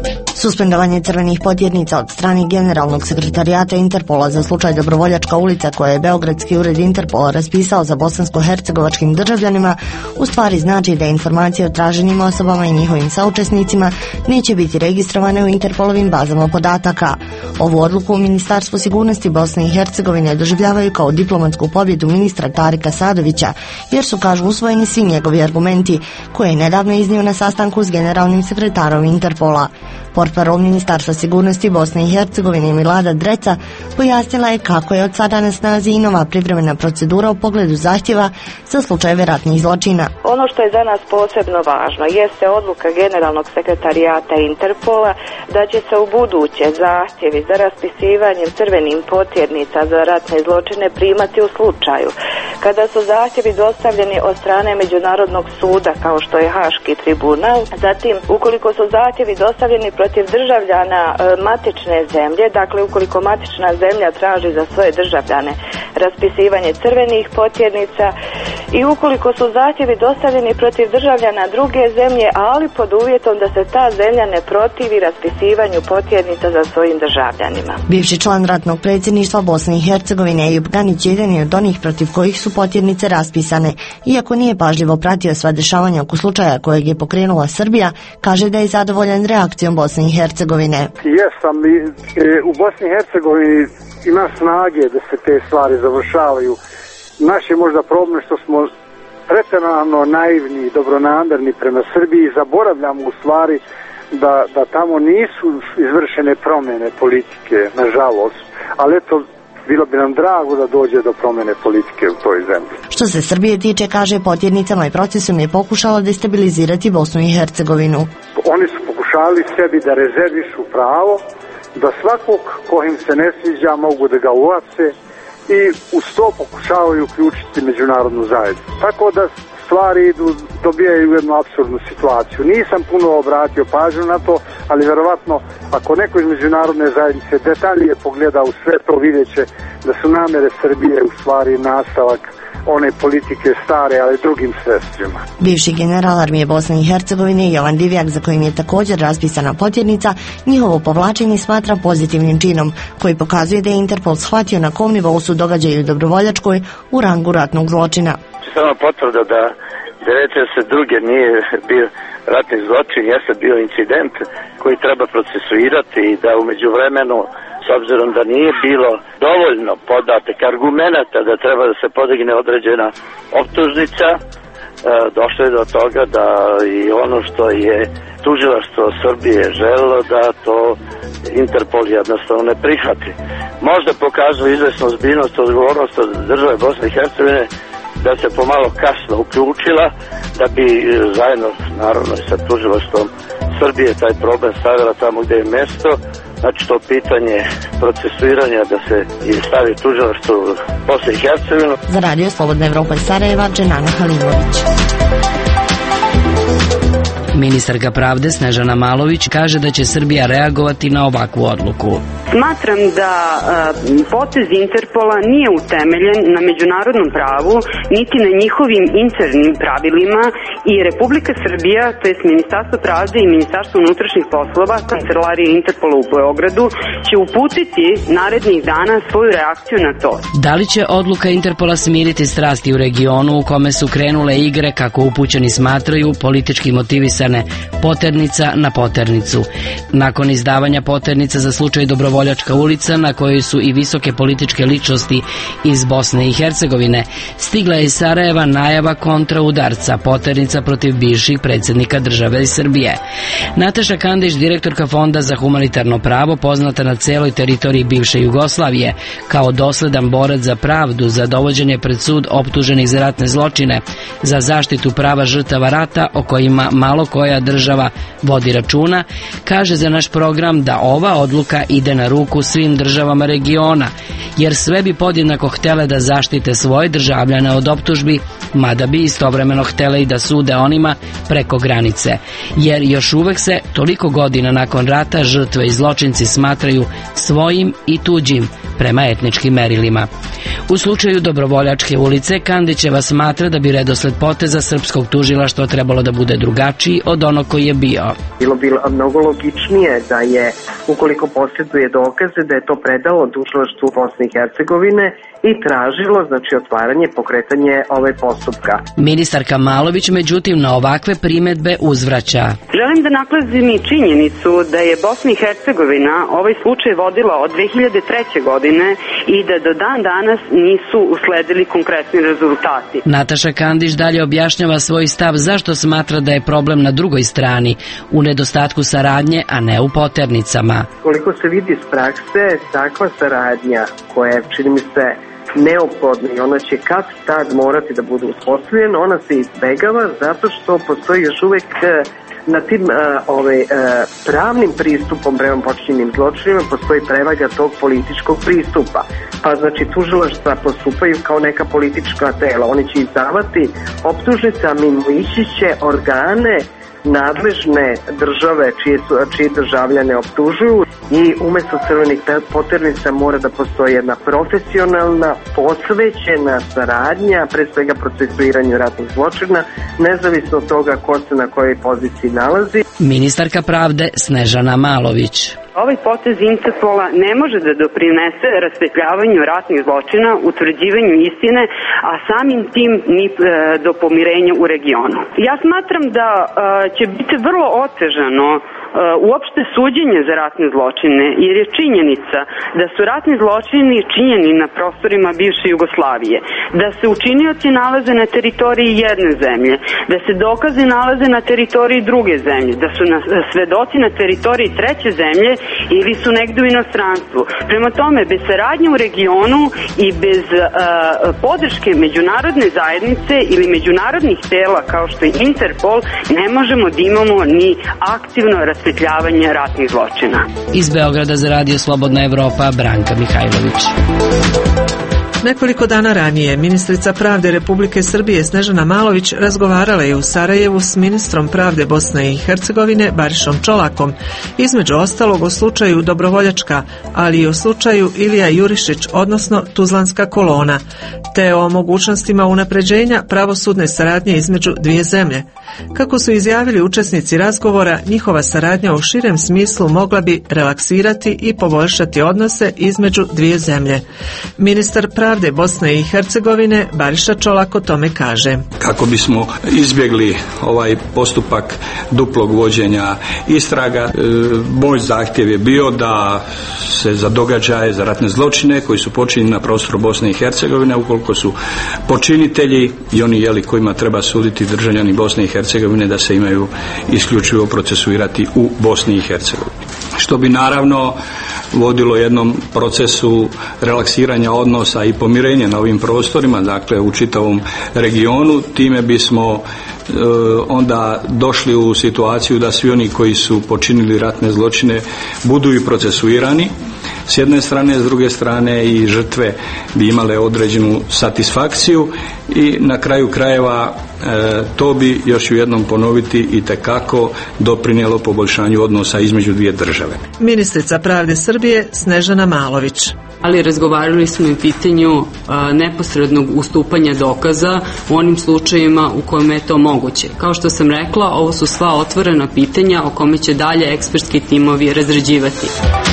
Suspendovanje crvenih potjernica od strane generalnog sekretarijata Interpola za slučaj Dobrovoljačka ulica koje je Beogradski ured Interpola raspisao za bosansko-hercegovačkim državljanima u stvari znači da informacije o traženim osobama i njihovim saučesnicima neće biti registrovane u Interpolovim bazama podataka. Ovu odluku u Ministarstvu sigurnosti Bosne i Hercegovine doživljavaju kao diplomatsku pobjedu ministra Tarika Sadovića, jer su, kažu, usvojeni svi njegovi argumenti koje je nedavno iznio na sastanku s generalnim sekretarom Interpola. Portparol Ministarstva sigurnosti Bosne i Hercegovine Milada Dreca pojasnila je kako je od sada na snazi i nova privremena procedura u pogledu zahtjeva za slučajeve ratnih zločina. Ono što je za nas posebno važno jeste odluka generalnog sekretarijata Interpola da će se u buduće zahtjevi za raspisivanjem crvenim potjernica za ratne zločine primati u slučaju kada su zahtjevi dostavljeni od strane Međunarodnog suda kao što je Haški tribunal, zatim ukoliko su zahtjevi dostavljeni protiv državljana e, matične zemlje, dakle ukoliko matična zemlja traži za svoje državljane raspisivanje crvenih potjernica i ukoliko su zahtjevi dostavljeni protiv državljana druge zemlje, ali pod uvjetom da se ta zemlja ne protivi raspisivanju potjernica za svojim državljanima. Bivši član ratnog predsjedništva Bosne i Hercegovine Ejub Ganić jedan je od onih protiv kojih su potjernice raspisane. Iako nije pažljivo pratio sva dešavanja oko slučaja kojeg je pokrenula Srbija, kaže da je zadovoljan reakcijom Bosne i Hercegovine. Jesam, u Bosni i Hercegovini ima snage da se te stvari završavaju. Naš je možda problem što smo pretjerano naivni i dobronamerni prema Srbiji i zaboravljamo u stvari da, da tamo nisu izvršene promjene politike, nažalost. Ali eto, bilo bi nam drago da dođe do promjene politike u toj zemlji. Što se Srbije tiče, kaže, potjernicama i procesom je pokušalo destabilizirati Bosnu i Hercegovinu. Oni su pokušali sebi da rezervišu pravo, da svakog ko im se ne sviđa mogu da ga uvace i uz to pokušavaju uključiti međunarodnu zajednicu. Tako da stvari idu, dobijaju jednu apsurdnu situaciju. Nisam puno obratio pažnju na to, ali verovatno ako neko iz međunarodne zajednice detaljnije pogleda u sve to, vidjet će da su namere Srbije u stvari nastavak one politike stare, ali drugim sredstvima. Bivši general armije Bosne i Hercegovine Jovan Divjak, za kojim je također raspisana potjernica, njihovo povlačenje smatra pozitivnim činom, koji pokazuje da je Interpol shvatio na kom nivou su događaji u Dobrovoljačkoj u rangu ratnog zločina. Samo potvrda da devedeset druge nije bio ratni zločin, jeste bio incident koji treba procesuirati i da umeđu vremenu, s obzirom da nije bilo dovoljno podatak, argumenata da treba da se podigne određena optužnica, došlo je do toga da i ono što je tužilaštvo Srbije želelo da to Interpol jednostavno ne prihvati. Možda pokazuje izvesnu ozbiljnost, odgovornost od države Bosne i Hercegovine da se pomalo kasno uključila, da bi zajedno naravno i sa tužilaštvom Srbije taj problem stavila tamo gdje je mjesto. Znači to pitanje procesuiranja da se stavi tužilaštvo Bosne i Hercegovine. Za Radio Slobodna Evropa iz Sarajeva, Dženana Halimović. Ministarka pravde Snežana Malović kaže da će Srbija reagovati na ovakvu odluku. Smatram da e, potez Interpola nije utemeljen na međunarodnom pravu, niti na njihovim internim pravilima i Republika Srbija, to jest Ministarstvo pravde i Ministarstvo unutrašnjih poslova, Kancelarije Interpola u Beogradu, će uputiti narednih dana svoju reakciju na to. Da li će odluka Interpola smiriti strasti u regionu u kome su krenule igre, kako upućeni smatraju, politički motivisane poternica na poternicu? Nakon izdavanja poternica za slučaj Dobrovoljačka ulica, na kojoj su i visoke političke ličnosti iz Bosne i Hercegovine, stigla je iz Sarajeva najava kontraudarca, poternica protiv bivših predsjednika države i Srbije. Nataša Kandić, direktorka Fonda za humanitarno pravo, poznata na celoj teritoriji bivše Jugoslavije, kao dosledan borac za pravdu, za dovođenje pred sud optuženih za ratne zločine, za zaštitu prava žrtava rata o kojima malo koja država vodi računa, kaže za naš program da ova odluka ide na ruku svim državama regiona, jer sve bi podjednako htele da zaštite svoje državljane od optužbi, mada bi istovremeno htele i da sude onima preko granice, jer još uvek se toliko godina nakon rata žrtve i zločinci smatraju svojim i tuđim, prema etničkim merilima. U slučaju Dobrovoljačke ulice Kandićeva smatra da bi redosled poteza srpskog tužilaštva trebalo da bude drugačiji od onog koji je bio. Bilo bi mnogo logičnije da je, ukoliko posjeduje dokaze, da je to predalo tužilaštvu Bosne i Hercegovine i tražilo, znači, otvaranje, pokretanje ove postupka. Ministarka Malović, međutim, na ovakve primedbe uzvraća. Želim da naklazim i činjenicu da je Bosna i Hercegovina ovaj slučaj vodila od dve hiljade treće. godine i da do dan danas nisu usledili konkretni rezultati. Nataša Kandić dalje objašnjava svoj stav zašto smatra da je problem na drugoj strani, u nedostatku saradnje, a ne u poternicama. Koliko se vidi iz prakse, takva saradnja koja je, čini mi se, neophodna i ona će kad tad morati da bude uspostavljena, ona se izbegava zato što postoji još uvek na tim uh, ovaj, uh, pravnim pristupom prema počinjenim zločinima postoji prevaga tog političkog pristupa. Pa znači tužilaštva postupaju kao neka politička tela. Oni će izdavati optužnice, a mimo ići će organe nadležne države čije, su, čije državljane optužuju i umjesto crvenih poternica mora da postoji jedna profesionalna, posvećena saradnja, pre svega procesuiranju ratnih zločina, nezavisno od toga ko se na kojoj poziciji nalazi. Ministarka pravde Snežana Malović. Ovaj potez Interpola ne može da doprinese rasvetljavanju ratnih zločina, utvrđivanju istine, a samim tim ni e, do pomirenja u regionu. Ja smatram da e, će biti vrlo otežano e, uopšte suđenje za ratne zločine, jer je činjenica da su ratni zločini činjeni na prostorima bivše Jugoslavije, da se učinioci nalaze na teritoriji jedne zemlje, da se dokaze nalaze na teritoriji druge zemlje, da su na, svedoci na teritoriji treće zemlje ili su negdje u inostranstvu. Prema tome, bez saradnje u regionu i bez uh, podrške međunarodne zajednice ili međunarodnih tela kao što je Interpol, ne možemo da imamo ni aktivno rasvetljavanje ratnih zločina. Iz Beograda za Radio Slobodna Evropa, Branka Mihajlović. Nekoliko dana ranije ministrica pravde Republike Srbije Snežana Malović razgovarala je u Sarajevu s ministrom pravde Bosne i Hercegovine Barišom Čolakom, između ostalog o slučaju Dobrovoljačka, ali i o slučaju Ilija Jurišić, odnosno Tuzlanska kolona, te o mogućnostima unapređenja pravosudne saradnje između dvije zemlje. Kako su izjavili učesnici razgovora, njihova saradnja u širem smislu mogla bi relaksirati i poboljšati odnose između dvije zemlje. Ministar pravde Bosne i Hercegovine Bariša Čolak o tome kaže. Kako bismo izbjegli ovaj postupak duplog vođenja istraga, e, moj zahtjev je bio da se za događaje, za ratne zločine koji su počinjeni na prostoru Bosne i Hercegovine, ukoliko su počinitelji i oni jeli kojima treba suditi državljani Bosne i Hercegovine, da se imaju isključivo procesuirati u Bosni i Hercegovini. Što bi naravno vodilo jednom procesu relaksiranja odnosa i pomirenja na ovim prostorima, dakle u čitavom regionu. Time bismo e, onda došli u situaciju da svi oni koji su počinili ratne zločine budu i procesuirani s jedne strane, s druge strane i žrtve bi imale određenu satisfakciju i na kraju krajeva e, to bi, još u jednom ponoviti, i tekako doprinijelo poboljšanju odnosa između dvije države. Ministrica pravde Srbije Snežana Malović. Ali razgovarali smo i o pitanju a, neposrednog ustupanja dokaza u onim slučajevima u kojima je to moguće. Kao što sam rekla, ovo su sva otvorena pitanja o kome će dalje ekspertski timovi razrađivati.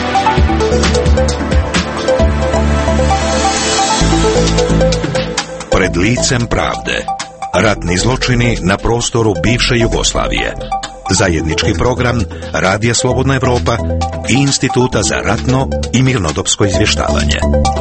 Pred licem pravde. Ratni zločini na prostoru bivše Jugoslavije. Zajednički program Radija Slobodna Evropa i Instituta za ratno i mirnodopsko izvještavanje.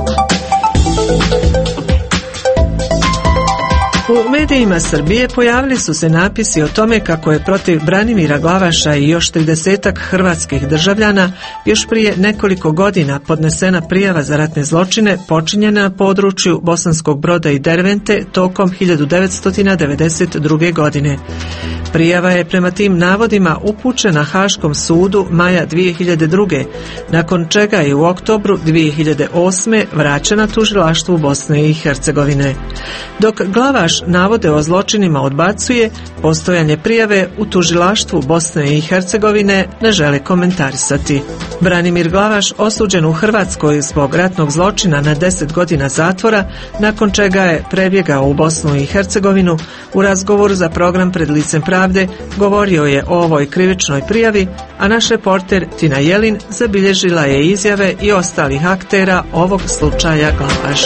U medijima Srbije pojavili su se napisi o tome kako je protiv Branimira Glavaša i još tridesetak hrvatskih državljana još prije nekoliko godina podnesena prijava za ratne zločine počinjene na području Bosanskog Broda i Dervente tokom hiljadu devetsto devedeset druge. godine. Prijava je prema tim navodima upućena Haškom sudu maja dvije hiljade druge. nakon čega je u oktobru dvije hiljade osme vraćena tužilaštvu Bosne i Hercegovine. Dok Glavaš navode o zločinima odbacuje, postojanje prijave u tužilaštvu Bosne i Hercegovine ne žele komentarisati. Branimir Glavaš, osuđen u Hrvatskoj zbog ratnog zločina na deset godina zatvora, nakon čega je prebjegao u Bosnu i Hercegovinu, u razgovoru za program Pred licem pravde govorio je o ovoj krivičnoj prijavi, a naš reporter Tina Jelin zabilježila je izjave i ostalih aktera ovog slučaja Glavaš.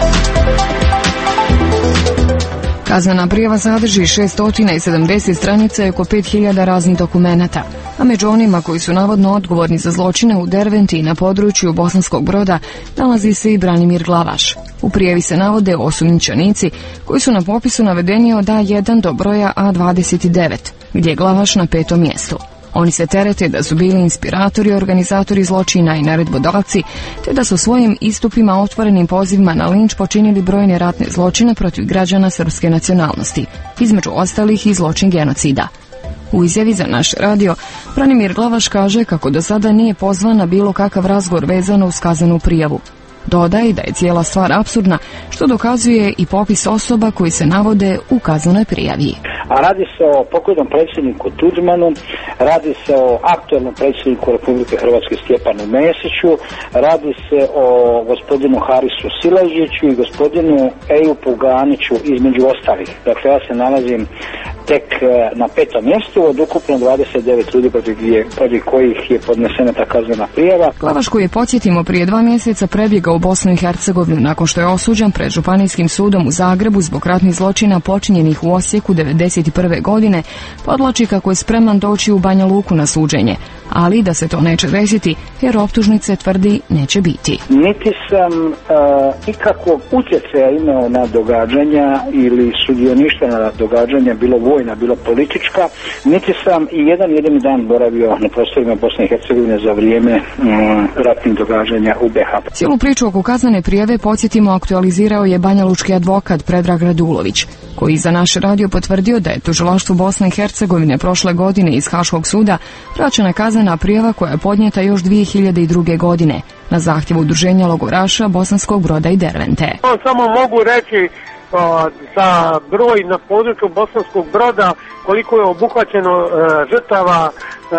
Kaznena prijava sadrži šesto sedamdeset stranica i oko pet hiljada raznih dokumenata, a među onima koji su navodno odgovorni za zločine u Derventi na području Bosanskog Broda nalazi se i Branimir Glavaš. U prijavi se navode osumnjičenici koji su na popisu navedeni od A jedan do broja A dvadeset devet, gdje je Glavaš na petom mjestu. Oni se terete da su bili inspiratori, organizatori zločina i naredbodavci, te da su svojim istupima otvorenim pozivima na linč počinili brojne ratne zločine protiv građana srpske nacionalnosti, između ostalih i zločin genocida. U izjavi za naš radio, Branimir Glavaš kaže kako do sada nije pozvan na bilo kakav razgovor vezano uz kaznenu prijavu. Dodaje da je cijela stvar apsurdna, što dokazuje i popis osoba koji se navode u kaznenoj prijavi. A radi se o pokojnom predsjedniku Tuđmanu, radi se o aktualnom predsjedniku Republike Hrvatske Stjepanu Mesiću, radi se o gospodinu Harisu Silađiću i gospodinu Ejupu Ganiću između ostalih. Dakle, ja se nalazim tek na petom mjestu od ukupno dvadeset devet ljudi protiv, protiv kojih je podnesena ta kaznena prijava. Glavaš, koji je, podsjetimo, prije dva mjeseca prebjegao u Bosnu i Hercegovinu nakon što je osuđen pred Županijskim sudom u Zagrebu zbog ratnih zločina počinjenih u Osijeku devedeset prve godine, podvlači kako je spreman doći u Banja Luku na suđenje, ali da se to neće desiti jer optužnice, tvrdi, neće biti. Niti sam uh, ikakvog utjecaja imao na događanja ili sudioništva na događanja, bilo vojna, bilo politička, niti sam i jedan jedini dan boravio na prostorima Bosne i Hercegovine za vrijeme um, ratnih događanja u B iH. Cijelu priču oko kaznene prijave, podsjetimo, aktualizirao je banjalučki advokat Predrag Radulović, koji za naš radio potvrdio da je tužilaštvu Bosne i Hercegovine prošle godine iz Haškog suda vraćena kaznena prijava koja je podnijeta još dvije hiljade druge. godine na zahtjev udruženja logoraša Bosanskog Broda i Dervente. Samo mogu reći o, za broj na području Bosanskog Broda koliko je obuhvaćeno e, žrtava e,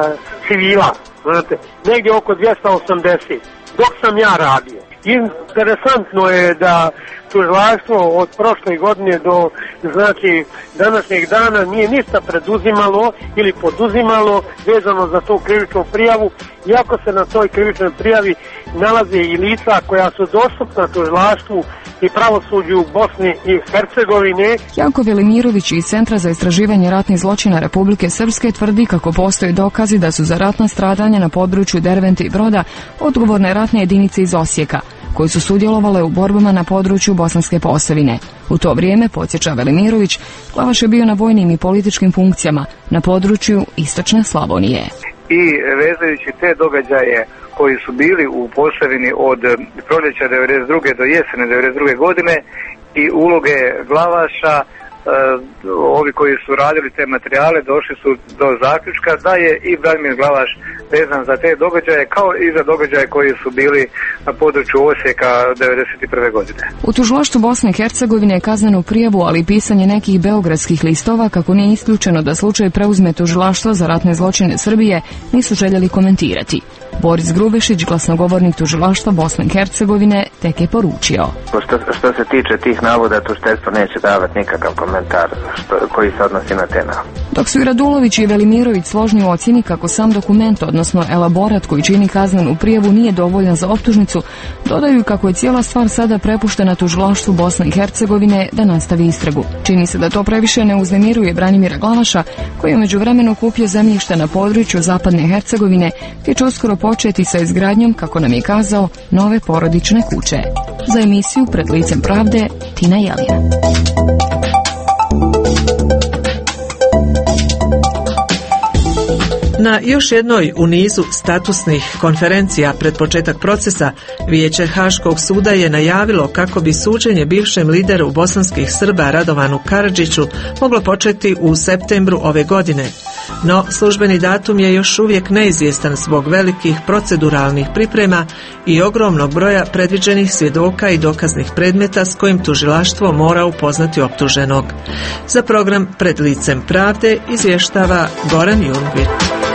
civila, znate, negdje oko dvjesto osamdeset, dok sam ja radio. Interesantno je da tužilaštvo od prošle godine do znači današnjeg dana nije ništa preduzimalo ili poduzimalo vezano za tu krivičnu prijavu, iako se na toj krivičnoj prijavi nalaze i lica koja su dostupna tužilaštvu i pravosuđu Bosne i Hercegovine. Janko Velimirović iz Centra za istraživanje ratnih zločina Republike Srpske tvrdi kako postoje dokazi da su za ratna stradanja na području Dervente i Broda odgovorne ratne jedinice iz Osijeka, koji su sudjelovale u borbama na području Bosanske Posavine. U to vrijeme, podsjeća Velimirović, Glavaš je bio na vojnim i političkim funkcijama na području istočne Slavonije. I vezajući te događaje koji su bili u Posavini od proljeća devedeset druge do jesene devedeset druge godine i uloge Glavaša, ovi koji su radili te materijale došli su do zaključka da je i Branimir Glavaš vezan za te događaje kao i za događaje koji su bili na području Osijeka devedeset prve. godine. U tužilaštvu Bosne i Hercegovine je kaznenu prijavu, ali i pisanje nekih beogradskih listova kako nije isključeno da slučaj preuzme tužilaštvo za ratne zločine Srbije, nisu željeli komentirati. Boris Grubešić, glasnogovornik tužilaštva Bosne i Hercegovine, tek je poručio. Što, što se tiče tih navoda, tužiteljstvo neće davati nikakav komentar što, koji se odnosi na te navode. Dok su i Radulović i Velimirović složni u ocjeni kako sam dokument, odnosno elaborat koji čini kaznenu prijavu, nije dovoljan za optužnicu, dodaju kako je cijela stvar sada prepuštena tužilaštvu Bosne i Hercegovine da nastavi istragu. Čini se da to previše ne uznemiruje Branimira Glavaša, koji je u međuvremenu kupio zemljište na području zapadne Hercegovine, te će uskoro početi sa izgradnjom, kako nam je kazao, nove porodične kuće. Za emisiju Pred licem pravde, Tina Jelin. Na još jednoj u nizu statusnih konferencija pred početak procesa, Vijeće Haškog suda je najavilo kako bi suđenje bivšem lideru bosanskih Srba Radovanu Karadžiću moglo početi u septembru ove godine. No, službeni datum je još uvijek neizvjestan zbog velikih proceduralnih priprema i ogromnog broja predviđenih svjedoka i dokaznih predmeta s kojim tužilaštvo mora upoznati optuženog. Za program Pred licem pravde izvještava Goran Jungvit.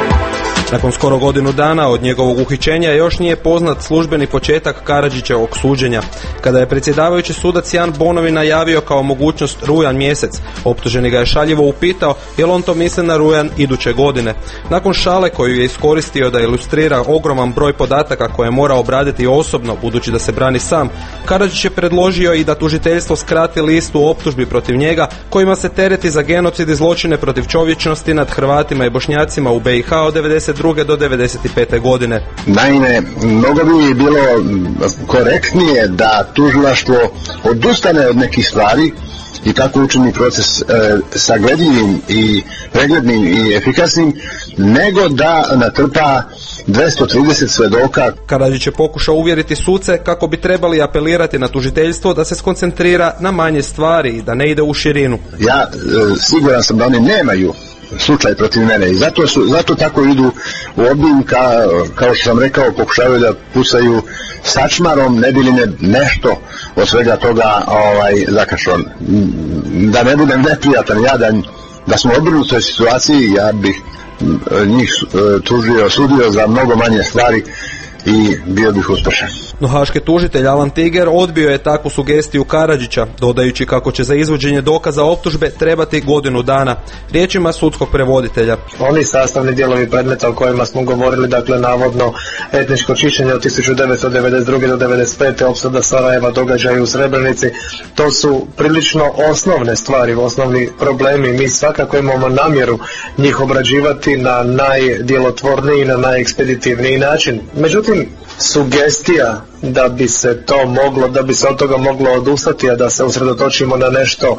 Nakon skoro godinu dana od njegovog uhićenja još nije poznat službeni početak Karadžićevog suđenja. Kada je predsjedavajući sudac Jan Bonovi najavio kao mogućnost rujan mjesec, optuženi ga je šaljivo upitao jel on to misli na rujan iduće godine. Nakon šale koju je iskoristio da ilustrira ogroman broj podataka koje mora obraditi osobno, budući da se brani sam, Karadžić je predložio i da tužiteljstvo skrati listu optužbi protiv njega kojima se tereti za genocid i zločine protiv čovječnosti nad Hrvatima i Bošnjacima u be i ha od devedeset druge do devedeset pete godine. Naime, mnogo bi bilo korektnije da tužilaštvo odustane od nekih stvari i tako učini proces e, sagledljivim i preglednim i efikasnim, nego da natrpa dvjesto trideset svedoka. Karadžić je pokušao uvjeriti suce kako bi trebali apelirati na tužiteljstvo da se skoncentrira na manje stvari i da ne ide u širinu. Ja e, siguran sam da oni nemaju slučaj protiv mene i zato, su, zato tako idu u obim, ka, kao što sam rekao, pokušavaju da pucaju sačmarom, ne bi li ne nešto od svega toga ovaj, zakašao. Da ne budem neprijatan, ja da, da smo obrnuti u toj situaciji, ja bih njih tužio, sudio za mnogo manje stvari i bio bih uspešan. No haški tužitelj Alan Tiger odbio je takvu sugestiju Karadžića, dodajući kako će za izvođenje dokaza optužbe trebati godinu dana. Riječima sudskog prevoditelja. Oni sastavni dijelovi predmeta o kojima smo govorili, dakle navodno etničko čišćenje od tisuću devetsto devedeset druge do devedeset pete, opsada Sarajeva, događaji u Srebrenici, to su prilično osnovne stvari, osnovni problemi. Mi svakako imamo namjeru njih obrađivati na najdjelotvorniji i na najekspeditivniji način. Međutim, sugestija da bi se to moglo, da bi se od toga moglo odustati, a da se usredotočimo na nešto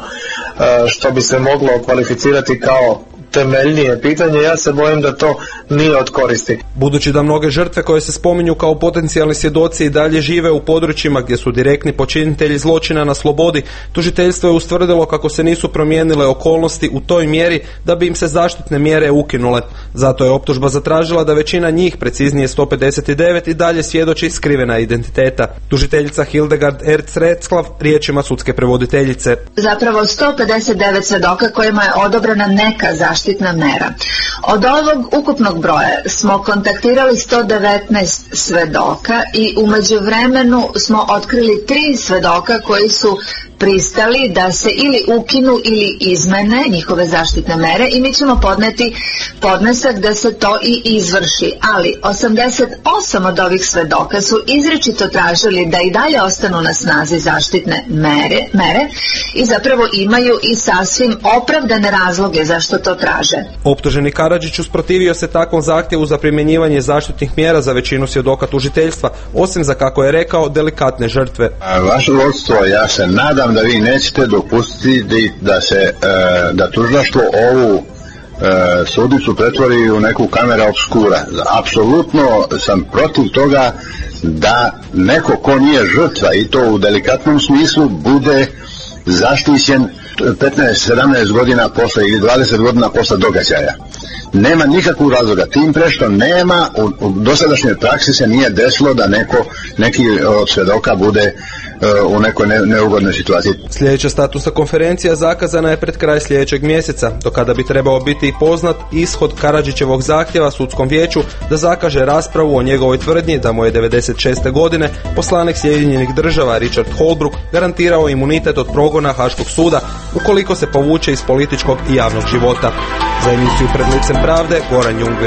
što bi se moglo kvalificirati kao temeljnije pitanje, ja se bojim da to nije od koristi. Budući da mnoge žrtve koje se spominju kao potencijalni svjedoci i dalje žive u područjima gdje su direktni počinitelji zločina na slobodi, tužiteljstvo je ustvrdilo kako se nisu promijenile okolnosti u toj mjeri da bi im se zaštitne mjere ukinule. Zato je optužba zatražila da većina njih, preciznije sto pedeset devet, i dalje svjedoči skrivena identiteta. Tužiteljica Hildegard Erz-Retzlaff riječima sudske prevoditeljice. Zapravo sto pedeset devet svjedoka kojima je odobrena neka zaštitna zaštitna mera. Od ovog ukupnog broja smo kontaktirali sto devetnaest svedoka i u međuvremenu smo otkrili tri svedoka koji su pristali da se ili ukinu ili izmene njihove zaštitne mere i mi ćemo podneti podnesak da se to i izvrši, ali osamdeset osam od ovih svedoka su izričito tražili da i dalje ostanu na snazi zaštitne mere, mere i zapravo imaju i sasvim opravdane razloge zašto to traže. Optuženi Karadžić usprotivio se takvom zahtjevu za primjenjivanje zaštitnih mjera za većinu svjedoka tužiteljstva, osim za, kako je rekao, delikatne žrtve. Vaše vodstvo, ja se nadam da vi nećete dopustiti da se da tužilaštvo ovu sudicu pretvori u neku kamera obskura. Apsolutno sam protiv toga da neko ko nije žrtva, i to u delikatnom smislu, bude zaštićen petnaest sedamnaest godina posle ili dvadeset godina posle događaja. Nema nikakvog razloga, tim pre što nema, u, u dosadašnjoj praksi se nije desilo da neko, neki od svjedoka bude uh, u nekoj ne, neugodnoj situaciji. Sljedeća statusna konferencija zakazana je pred kraj sljedećeg mjeseca, do kada bi trebao biti poznat ishod Karadžićevog zahtjeva sudskom vijeću da zakaže raspravu o njegovoj tvrdnji da mu je devedeset šeste godine poslanik Sjedinjenih država Richard Holbrooke garantirao imunitet od progona Haškog suda ukoliko se povuče iz političkog i javnog života. Za emisiju Pred licem pravde, Goran Jungvir.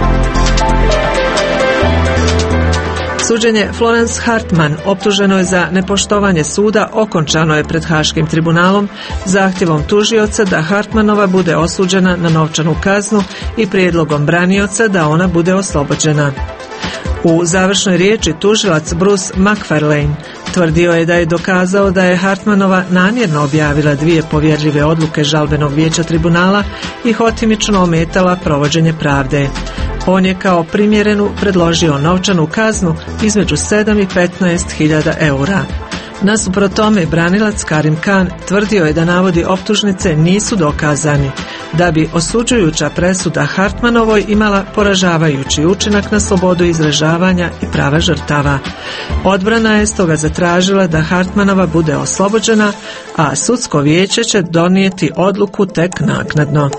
Suđenje Florence Hartman, optuženo je za nepoštovanje suda, okončano je pred Haškim tribunalom zahtjevom tužioca da Hartmanova bude osuđena na novčanu kaznu i prijedlogom branioca da ona bude oslobođena. U završnoj riječi tužilac Bruce McFarlane tvrdio je da je dokazao da je Hartmanova namjerno objavila dvije povjerljive odluke žalbenog vijeća tribunala i hotimično ometala provođenje pravde. On je kao primjerenu predložio novčanu kaznu između sedam i petnaest hiljada eura. Nasuprot tome, branilac Karim Khan tvrdio je da navodi optužnice nisu dokazani. da bi osuđujuća presuda Hartmanovoj imala poražavajući učinak na slobodu izražavanja i prava žrtava. Odbrana je stoga zatražila da Hartmanova bude oslobođena, a sudsko vijeće će donijeti odluku tek naknadno.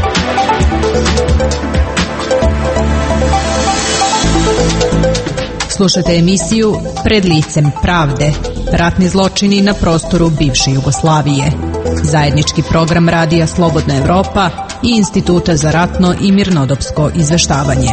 Slušate emisiju Pred licem pravde. Ratni zločini na prostoru bivše Jugoslavije. Zajednički program Radija Slobodna Evropa i Instituta za ratno i mirnodopsko izveštavanje.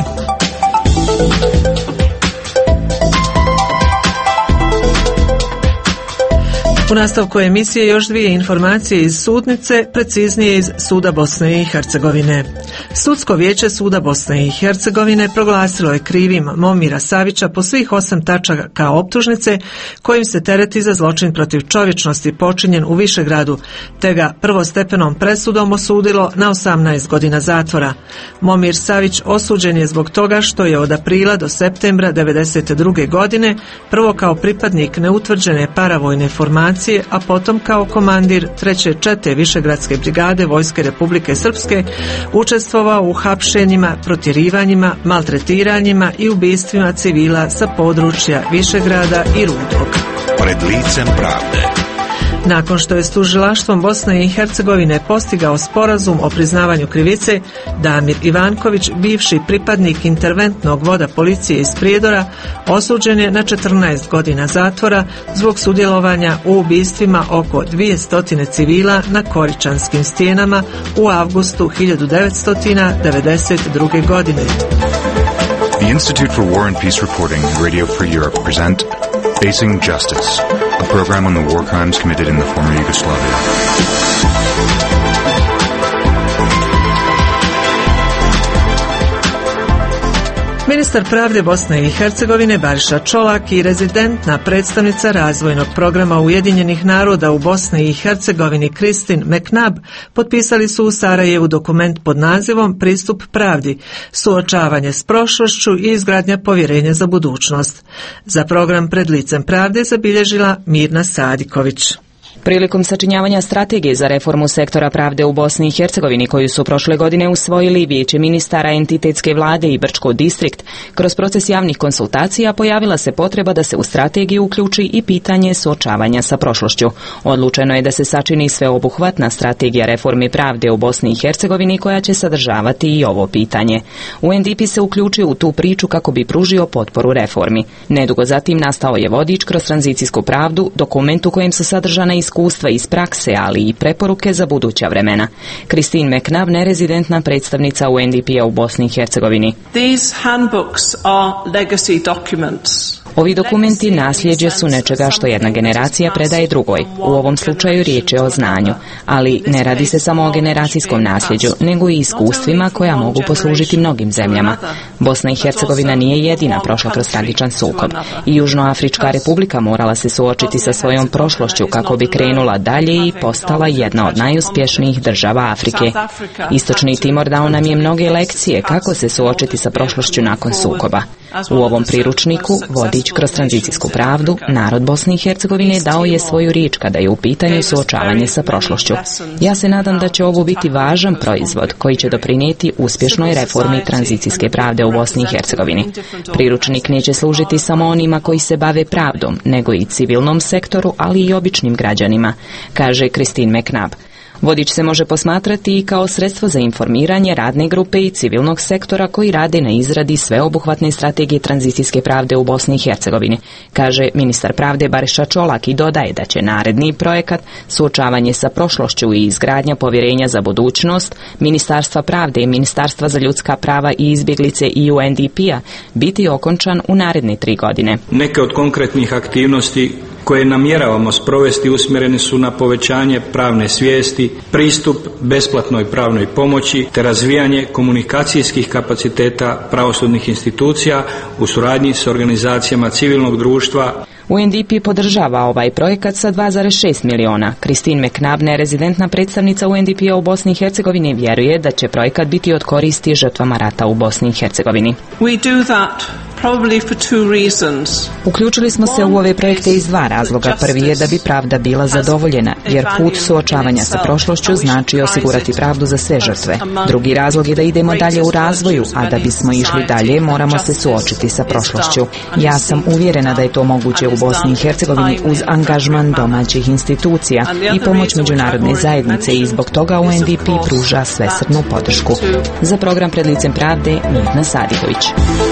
U nastavku emisije još dvije informacije iz sudnice, preciznije iz Suda Bosne i Hercegovine. Sudsko vijeće Suda Bosne i Hercegovine proglasilo je krivim Momira Savića po svih osam tačaka optužnice kojim se tereti za zločin protiv čovječnosti počinjen u Višegradu, te ga prvostepenom presudom osudilo na osamnaest godina zatvora. Momir Savić osuđen je zbog toga što je od aprila do septembra devedeset druge godine prvo kao pripadnik neutvrđene paravojne formacije, a potom kao komandir treće čete Višegradske brigade Vojske Republike Srpske učestvovao u hapšenjima, protjerivanjima, maltretiranjima i ubistvima civila sa područja Višegrada i Rudog. Pred licem pravde. Nakon što je s tužilaštvom Bosne i Hercegovine postigao sporazum o priznavanju krivice, Damir Ivanković, bivši pripadnik interventnog voda policije iz Prijedora, osuđen je na četrnaest godina zatvora zbog sudjelovanja u ubistvima oko dvjesto civila na Koričanskim stijenama u avgustu hiljadu devetsto devedeset druge. godine. The Institute for War and Peace Reporting and Radio Free Europe present Facing Justice, a program on the war crimes committed in the former Yugoslavia. Ministar pravde Bosne i Hercegovine Bariša Čolak i rezidentna predstavnica razvojnog programa Ujedinjenih naroda u Bosni i Hercegovini Kristin McNabb potpisali su u Sarajevu dokument pod nazivom Pristup pravdi, suočavanje s prošlošću i izgradnja povjerenja za budućnost. Za program Pred licem pravde zabilježila Mirna Sadiković. Prilikom sačinjavanja strategije za reformu sektora pravde u Bosni i Hercegovini koju su prošle godine usvojili Vijeće ministara entitetske vlade i Brčko distrikt, kroz proces javnih konsultacija pojavila se potreba da se u strategiju uključi i pitanje suočavanja sa prošlošću. Odlučeno je da se sačini sveobuhvatna strategija reforme pravde u Bosni i Hercegovini koja će sadržavati i ovo pitanje. U N D P se uključio u tu priču kako bi pružio potporu reformi. Nedugo zatim nastao je vodič kroz tranzicijsku pravdu, dokument u kojem su sadržana iskustva iz prakse, ali i preporuke za buduća vremena. Christine McNabb, nerezidentna predstavnica U N D P-a u Bosni i Hercegovini. These handbooks are legacy documents. Ovi dokumenti nasljeđe su nečega što jedna generacija predaje drugoj. U ovom slučaju riječ je o znanju, ali ne radi se samo o generacijskom nasljeđu, nego i iskustvima koja mogu poslužiti mnogim zemljama. Bosna i Hercegovina nije jedina prošla kroz tragičan sukob. I Južnoafrička republika morala se suočiti sa svojom prošlošću kako bi krenula dalje i postala jedna od najuspješnijih država Afrike. Istočni Timor dao nam je mnoge lekcije kako se suočiti sa prošlošću nakon sukoba. U ovom priručniku vodič kroz tranzicijsku pravdu, narod Bosne i Hercegovine dao je svoju riječ kada je u pitanju suočavanje sa prošlošću. Ja se nadam da će ovo biti važan proizvod koji će doprinijeti uspješnoj reformi tranzicijske pravde u Bosni i Hercegovini. Priručnik neće služiti samo onima koji se bave pravdom, nego i civilnom sektoru, ali i običnim građanima, kaže Christine McNabb. Vodič se može posmatrati i kao sredstvo za informiranje radne grupe i civilnog sektora koji rade na izradi sveobuhvatne strategije tranzicijske pravde u Bosni i Hercegovini, kaže ministar pravde Bariša Čolak i dodaje da će naredni projekat suočavanje sa prošlošću i izgradnja povjerenja za budućnost Ministarstva pravde i Ministarstva za ljudska prava i izbjeglice i U N D P-a biti okončan u naredne tri godine. Neke od konkretnih aktivnosti koje namjeravamo sprovesti usmjerene su na povećanje pravne svijesti, pristup besplatnoj pravnoj pomoći te razvijanje komunikacijskih kapaciteta pravosudnih institucija u suradnji s organizacijama civilnog društva. U N D P podržava ovaj projekat sa dva zarez šest miliona. Christine McNabb, nerezidentna predstavnica U N D P-a u Bosni i Hercegovini, vjeruje da će projekat biti od koristi žrtvama rata u Bosni i Hercegovini. We do that probably for two reasons. Uključili smo se u ove projekte iz dva razloga. Prvi je da bi pravda bila zadovoljena, jer put suočavanja sa prošlošću znači osigurati pravdu za sve žrtve. Drugi razlog je da idemo dalje u razvoju, a da bismo išli dalje moramo se suočiti sa prošlošću. Ja sam uvjerena da je to moguće u Bosni i Hercegovini uz angažman domaćih institucija i pomoć međunarodne zajednice i zbog toga U N D P pruža svesrdnu podršku. Za program Pred licem pravde, Mirna Sadihović.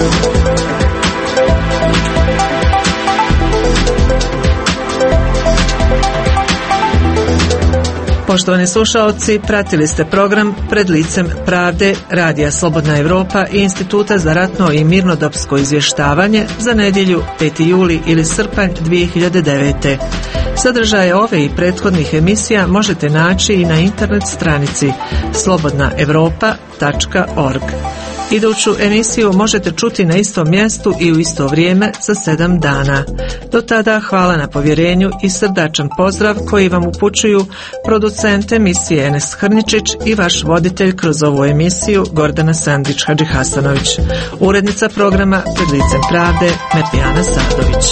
Poštovani slušaoci, pratili ste program Pred licem pravde Radija Slobodna Evropa i Instituta za ratno i mirnodopsko izvještavanje za nedjelju peti juli ili srpanj dvije hiljade devete. Sadržaje ove i prethodnih emisija možete naći i na internet stranici slobodna evropa tačka org. Iduću emisiju možete čuti na istom mjestu i u isto vrijeme za sedam dana. Do tada hvala na povjerenju i srdačan pozdrav koji vam upućuju producent emisije Enes Hrničić i vaš voditelj kroz ovu emisiju Gordana Sandić Hadžihasanović. Urednica programa Pred licem pravde Mirjana Sadović.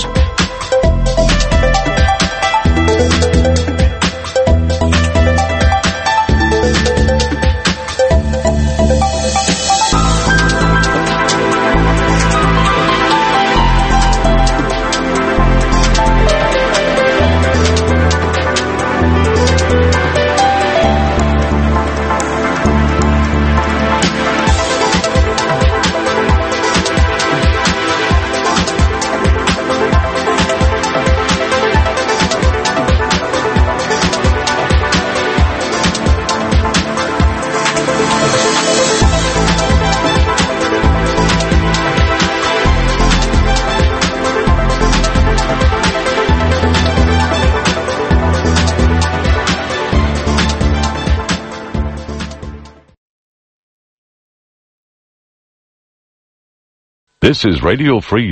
This is Radio Free